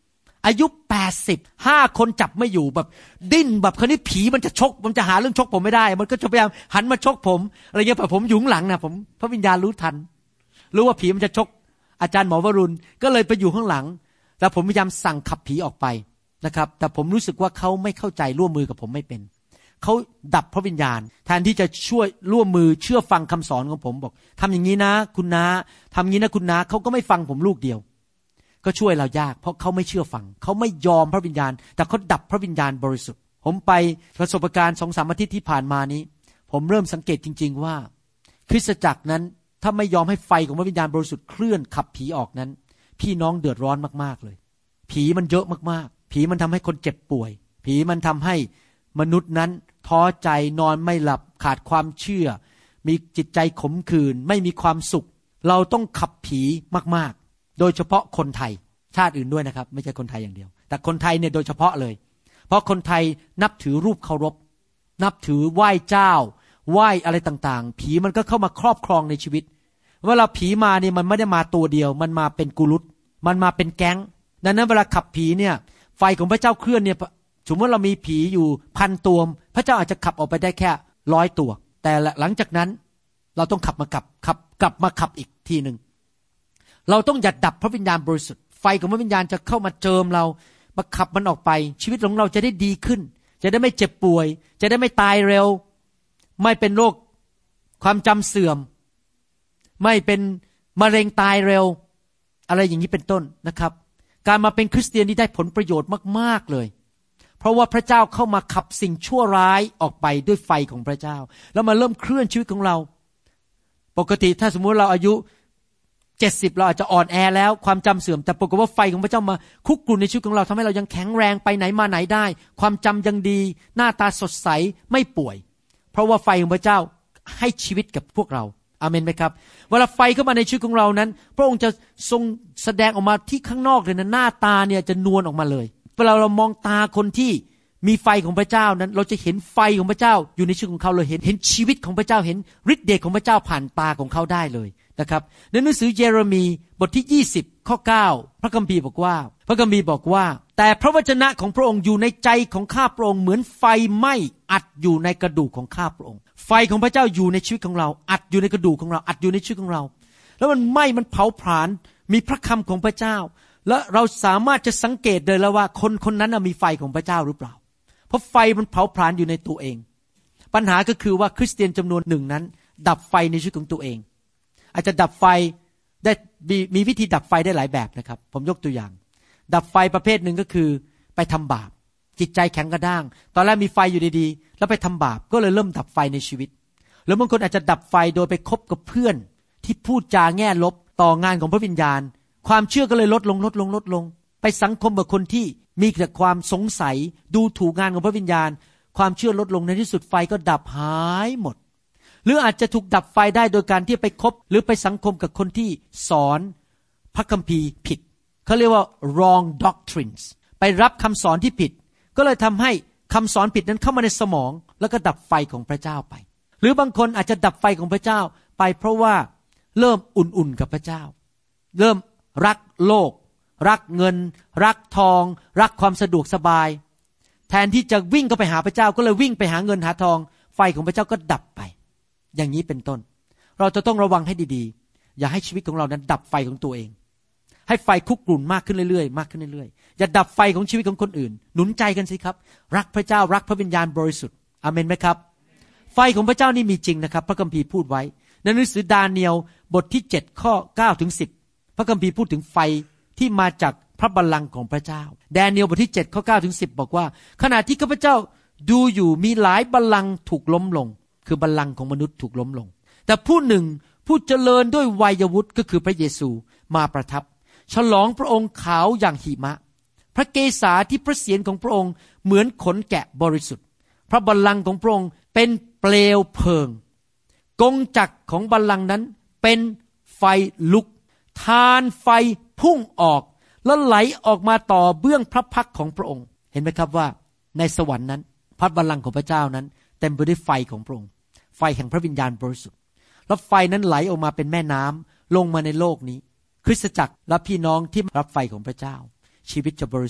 อายุแปดสิบ ห้าคนจับไม่อยู่แบบดิ้นแบบคนนี้ผีมันจะชกมันจะหาเรื่องชกผมไม่ได้มันก็จะพยายามหันมาชกผมอะไรเงี้ยแบบผมอยู่ข้างหลังนะผมพระวิญญาณรู้ทันรู้ว่าผีมันจะชกอาจารย์หมอวรุณก็เลยไปอยู่ข้างหลังแล้วผมพยายามสั่งขับผีออกไปนะครับแต่ผมรู้สึกว่าเขาไม่เข้าใจร่วมมือกับผมไม่เป็นเขาดับพระวิญญาณแทนที่จะช่วยร่วมมือเชื่อฟังคำสอนของผมบอกทำอย่างนี้นะคุณน้าทำอย่างนี้นะคุณน้าเขาก็ไม่ฟังผมลูกเดียวก็ช่วยเรายากเพราะเขาไม่เชื่อฟังเขาไม่ยอมพระวิญญาณแต่เขาดับพระวิญญาณบริสุทธิ์ผมไปประสบการณ์สองสามอาทิตย์ที่ผ่านมานี้ผมเริ่มสังเกตจริงๆว่าคริสตจักรนั้นถ้าไม่ยอมให้ไฟของพระวิญญาณบริสุทธิ์เคลื่อนขับผีออกนั้นพี่น้องเดือดร้อนมากๆเลยผีมันเยอะมากๆผีมันทำให้คนเจ็บป่วยผีมันทำให้มนุษย์นั้นท้อใจนอนไม่หลับขาดความเชื่อมีจิตใจขมขื่นไม่มีความสุขเราต้องขับผีมากๆโดยเฉพาะคนไทยชาติอื่นด้วยนะครับไม่ใช่คนไทยอย่างเดียวแต่คนไทยเนี่ยโดยเฉพาะเลยเพราะคนไทยนับถือรูปเคารพนับถือไหว้เจ้าไหว้อะไรต่างๆผีมันก็เข้ามาครอบครองในชีวิตเวลาผีมาเนี่ยมันไม่ได้มาตัวเดียวมันมาเป็นกุลุตมันมาเป็นแก๊งดังนั้นเวลาขับผีเนี่ยไฟของพระเจ้าเคลื่อนเนี่ยสมมติเรามีผีอยู่พันตัวพระเจ้าอาจจะขับออกไปได้แค่ร้อยตัวแต่หลังจากนั้นเราต้องขับมากลับขับกลับมาขับอีกทีหนึ่งเราต้องหยัดดับพระวิญญาณบริสุทธิ์ไฟของพระวิญญาณจะเข้ามาเจิมเรามาขับมันออกไปชีวิตของเราจะได้ดีขึ้นจะได้ไม่เจ็บป่วยจะได้ไม่ตายเร็วไม่เป็นโรคความจำเสื่อมไม่เป็นมะเร็งตายเร็วอะไรอย่างนี้เป็นต้นนะครับการมาเป็นคริสเตียนนี่ได้ผลประโยชน์มากๆเลยเพราะว่าพระเจ้าเข้ามาขับสิ่งชั่วร้ายออกไปด้วยไฟของพระเจ้าแล้วมาเริ่มเคลื่อนชีวิตของเราปกติถ้าสมมุติเราอายุเจ็ดสิบเราอาจจะอ่อนแอแล้วความจำเสื่อมแต่ปรากฏว่าไฟของพระเจ้ามาคุกกรุ่นในชีวิตของเราทำให้เรายังแข็งแรงไปไหนมาไหนได้ความจำยังดีหน้าตาสดใสไม่ป่วยเพราะว่าไฟของพระเจ้าให้ชีวิตกับพวกเราอาเมนไหมครับเวลาไฟเข้ามาในชีวิตของเรานั้นพระองค์จะทรงแสดงออกมาที่ข้างนอกเลยนะหน้าตาเนี่ยจะนวลออกมาเลยเวลาเรามองตาคนที่มีไฟของพระเจ้านั้นเราจะเห็นไฟของพระเจ้าอยู่ในชีวิตของเขาเลยเห็นเห็นชีวิตของพระเจ้าเห็นฤทธิ์เดชของพระเจ้าผ่านตาของเขาได้เลยนะครับในหนังสือเยเรมีบทที่ยี่สิบข้อเก้าพระคัมภีร์บอกว่าพระคัมภีร์บอกว่าแต่พระวจนะของพระองค์อยู่ในใจของข้าพระองค์เหมือนไฟไหม้อัดอยู่ในกระดูกของข้าพระองค์ไฟของพระเจ้าอยู่ในชีวิตของเราอัดอยู่ในกระดูกของเราอัดอยู่ในชีวิตของเราแล้วมันไหม้มันเผาผลาญมีพระคำของพระเจ้าและเราสามารถจะสังเกตเลยแล้วว่าคนคนนั้นมีไฟของพระเจ้าหรือเปล่าเพราะไฟมันเผาผลาญอยู่ในตัวเองปัญหาก็คือว่าคริสเตียนจำนวนหนึ่งนั้นดับไฟในชีวิตของตัวเองอาจจะดับไฟได้มีมีวิธีดับไฟได้หลายแบบนะครับผมยกตัวอย่างดับไฟประเภทหนึ่งก็คือไปทำบาปจิตใจแข็งกระด้างตอนแรกมีไฟอยู่ดีๆแล้วไปทำบาปก็เลยเริ่มดับไฟในชีวิตหรือบางคนอาจจะดับไฟโดยไปคบกับเพื่อนที่พูดจาแง่ลบต่องานของพระวิญญาณความเชื่อก็เลยลดลงลดลงลดลงไปสังคมกับคนที่มีแต่ความสงสัยดูถูกงานของพระวิญญาณความเชื่อลดลงในที่สุดไฟก็ดับหายหมดหรืออาจจะถูกดับไฟได้โดยการที่ไปคบหรือไปสังคมกับคนที่สอนพระคัมภีร์ผิดเขาเรียกว่า wrong doctrines ไปรับคำสอนที่ผิดก็เลยทำให้คำสอนผิดนั้นเข้ามาในสมองแล้วก็ดับไฟของพระเจ้าไปหรือบางคนอาจจะดับไฟของพระเจ้าไปเพราะว่าเริ่มอุ่นๆกับพระเจ้าเริ่มรักโลกรักเงินรักทองรักความสะดวกสบายแทนที่จะวิ่งเข้าไปหาพระเจ้าก็เลยวิ่งไปหาเงินหาทองไฟของพระเจ้าก็ดับไปอย่างนี้เป็นต้นเราจะต้องระวังให้ดีๆอย่าให้ชีวิตของเรานั้นดับไฟของตัวเองให้ไฟคุกกรุ่นมากขึ้นเรื่อยๆมากขึ้นเรื่อยๆอย่าดับไฟของชีวิตของคนอื่นหนุนใจกันสิครับรักพระเจ้ารักพระวิญญาณบริสุทธิ์อาเมนไหมครับไฟของพระเจ้านี่มีจริงนะครับพระคัมภีร์พูดไว้ในหนังสือดาเนียลบทที่เจ็ดข้อเก้าถึงสิบพระคัมภีร์พูดถึงไฟที่มาจากพระบัลลังก์ของพระเจ้าดาเนียลบทที่เจ็ดข้อเก้าถึงสิบบอกว่าขณะที่ข้าพเจ้าดูอยู่มีหลายบัลลังก์ถูกล้มลงคือบัลลังก์ของมนุษย์ถูกล้มลงแต่ผู้หนึ่งผู้เจริญด้วยวัยวุฒิก็คือพระเยซูมาประทับฉลองพระองค์ขาวอย่างหิมะพระเกศาที่พระเศียรของพระองค์เหมือนขนแกะบริสุทธิ์พระบัลลังก์ของพระองค์เป็นเปลวเพลิงกงจักรของบัลลังก์นั้นเป็นไฟลุกทานไฟพุ่งออกแล้วไหลออกมาต่อเบื้องพระพักตร์ของพระองค์เห็นไหมครับว่าในสวรรค์นั้นพระบัลลังก์ของพระเจ้านั้นเต็มไปด้วยไฟของพระองค์ไฟแห่งพระวิญญาณบริสุทธิ์แล้วไฟนั้นไหลออกมาเป็นแม่น้ำลงมาในโลกนี้คริสตจักรและพี่น้องที่รับไฟของพระเจ้าชีวิตจะบริสุทธิ์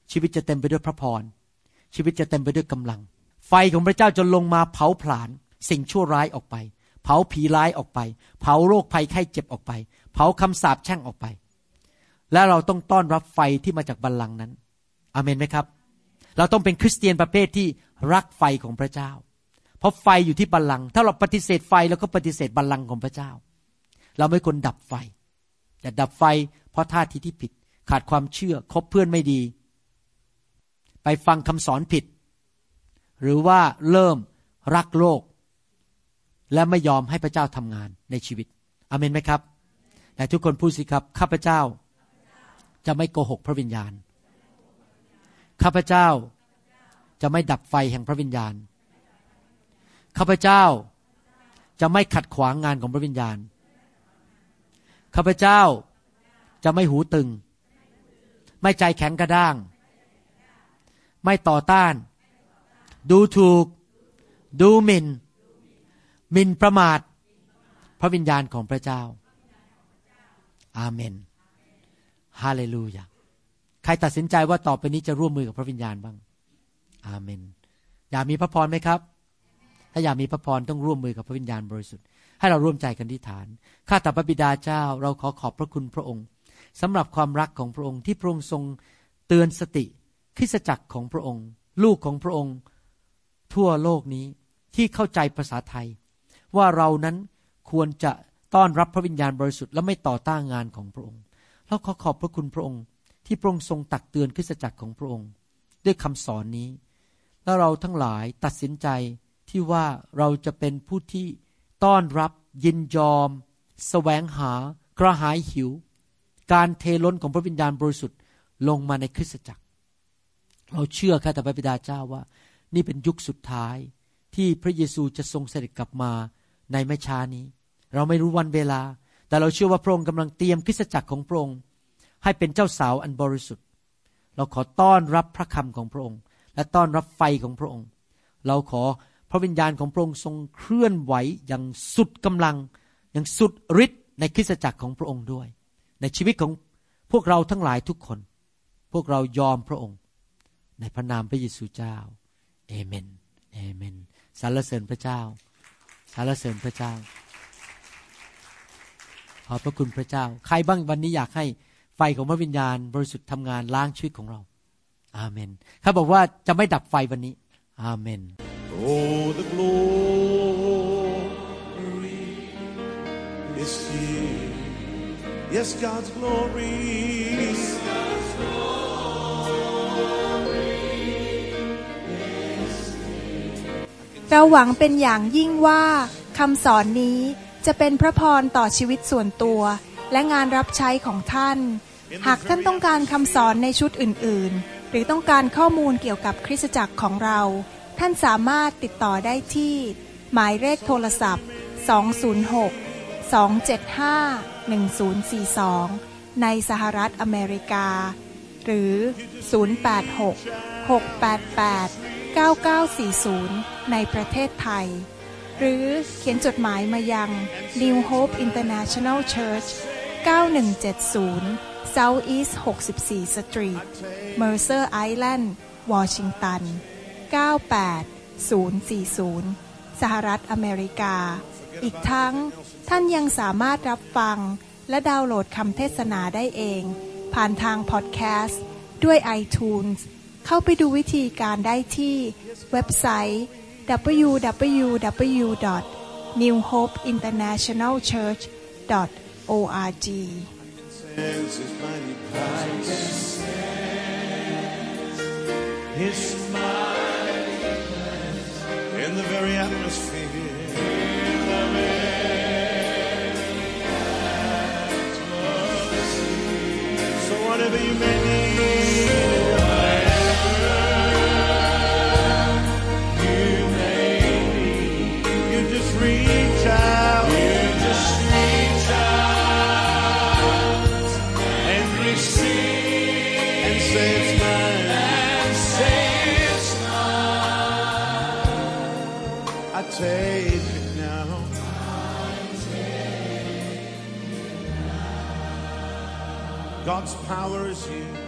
ชีวิตจะเต็มไปด้วยพระพรชีวิตจะเต็มไปด้วยกำลังไฟของพระเจ้าจะลงมาเผาผลาญสิ่งชั่วร้ายออกไปเผาผีร้ายออกไปเผาโรคภัยไข้เจ็บออกไปเผาคำสาปแช่งออกไปและเราต้องต้อนรับไฟที่มาจากบัลลังก์นั้นอาเมนไหมครับเราต้องเป็นคริสเตียนประเภทที่รักไฟของพระเจ้าเพราะไฟอยู่ที่บัลลังก์ถ้าเราปฏิเสธไฟเราก็ปฏิเสธบัลลังก์ของพระเจ้าเราไม่ควรดับไฟอย่าดับไฟเพราะท่าทีที่ผิดขาดความเชื่อคบเพื่อนไม่ดีไปฟังคำสอนผิดหรือว่าเริ่มรักโลกและไม่ยอมให้พระเจ้าทำงานในชีวิตอาเมนไหมครับแต่ทุกคนพูดสิครับข้าพเจ้าจะไม่โกหกพระวิญญาณข้าพเจ้าจะไม่ดับไฟแห่งพระวิญญาณข้าพเจ้าจะไม่ขัดขวางงานของพระวิญญาณข้าพเจ้าจะไม่หูตึงไม่ใจแข็งกระด้างไม่ต่อต้านดูถูกดูหมิ่นหมิ่นประมาทพระวิญญาณของพระเจ้าอาเมนฮาเลลูยาใครตัดสินใจว่าต่อไปนี้จะร่วมมือกับพระวิญญาณบ้างอาเมนอยากมีพระพรไหมครับถ้าอยากมีพระพรต้องร่วมมือกับพระวิญญาณบริสุทธิ์ให้เราร่วมใจกันอธิษฐานข้าแต่พระบิดาเจ้าเราขอขอบพระคุณพระองค์สำหรับความรักของพระองค์ที่พระองค์ทรงเตือนสติคริสตจักรของพระองค์ลูกของพระองค์ทั่วโลกนี้ที่เข้าใจภาษาไทยว่าเรานั้นควรจะต้อนรับพระวิญญาณบริสุทธิ์และไม่ต่อต้านงานของพระองค์เราขอขอบพระคุณพระองค์ที่พระองค์ทรงตักเตือนคริสตจักรของพระองค์ด้วยคำสอนนี้แล้วเราทั้งหลายตัดสินใจที่ว่าเราจะเป็นผู้ที่ต้อนรับยินยอมแสวงหากระหายหิวการเทล้นของพระวิญญาณบริสุทธิ์ลงมาในคริสตจักรเราเชื่อข้าแต่พระบิดาเจ้าว่านี่เป็นยุคสุดท้ายที่พระเยซูจะทรงเสด็จกลับมาในไม่ช้านี้เราไม่รู้วันเวลาแต่เราเชื่อว่าพระองค์กำลังเตรียมคริสตจักรของพระองค์ให้เป็นเจ้าสาวอันบริสุทธิ์เราขอต้อนรับพระคำของพระองค์และต้อนรับไฟของพระองค์เราขอพระวิญญาณของพระองค์ทรงเคลื่อนไหวอย่างสุดกำลังอย่างสุดฤทธิ์ในคริสตจักรของพระองค์ด้วยในชีวิตของพวกเราทั้งหลายทุกคนพวกเรายอมพระองค์ในพระนามพระเยซูเจ้าเอเมนเอเมนสรรเสริญพระเจ้าสรรเสริญพระเจ้าขอบพระคุณพระเจ้าใครบ้างวันนี้อยากให้ไฟของพระวิญญาณบริสุทธิ์ทำงานล้างชีวิตของเราอาเมนเขาบอกว่าจะไม่ดับไฟวันนี้อาเมน Oh the glory is here Yes God's glory Yes God's glory is here เราหวังเป็นอย่างยิ่งว่าคำสอนนี้จะเป็นพระพรต่อชีวิตส่วนตัวและงานรับใช้ของท่านหากท่านต้องการคำสอนในชุดอื่นๆหรือต้องการข้อมูลเกี่ยวกับคริสตจักรของเราท่านสามารถติดต่อได้ที่หมายเลขโทรศัพท์สอง ศูนย์ หก สอง เจ็ด ห้า หนึ่ง ศูนย์ สี่ สองในสหรัฐอเมริกาหรือศูนย์ แปด หก หก แปด แปด เก้า เก้า สี่ ศูนย์ในประเทศไทยหรือเขียนจดหมายมายัง New Hope International Church เก้าหนึ่งเจ็ดศูนย์ South East หกสิบสี่ Street Mercer Island Washington เก้าแปดศูนย์สี่ศูนย์สหรัฐอเมริกาอีกทั้งท่านยังสามารถรับฟังและดาวน์โหลดคำเทศนาได้เองผ่านทางพอดแคสต์ด้วย iTunes เข้าไปดูวิธีการได้ที่เว็บไซต์ ดับเบิลยู ดับเบิลยู ดับเบิลยู ดอท นิว โฮป อินเตอร์เนชั่นแนล เชิร์ช ดอท โอ อาร์ จี His mighty presence in the very atmosphere. In the very atmosphere. So whatever you may need, whatever you may need, you just reach out. You just reach out and receive and say it's mine. I take it now. God's power is here.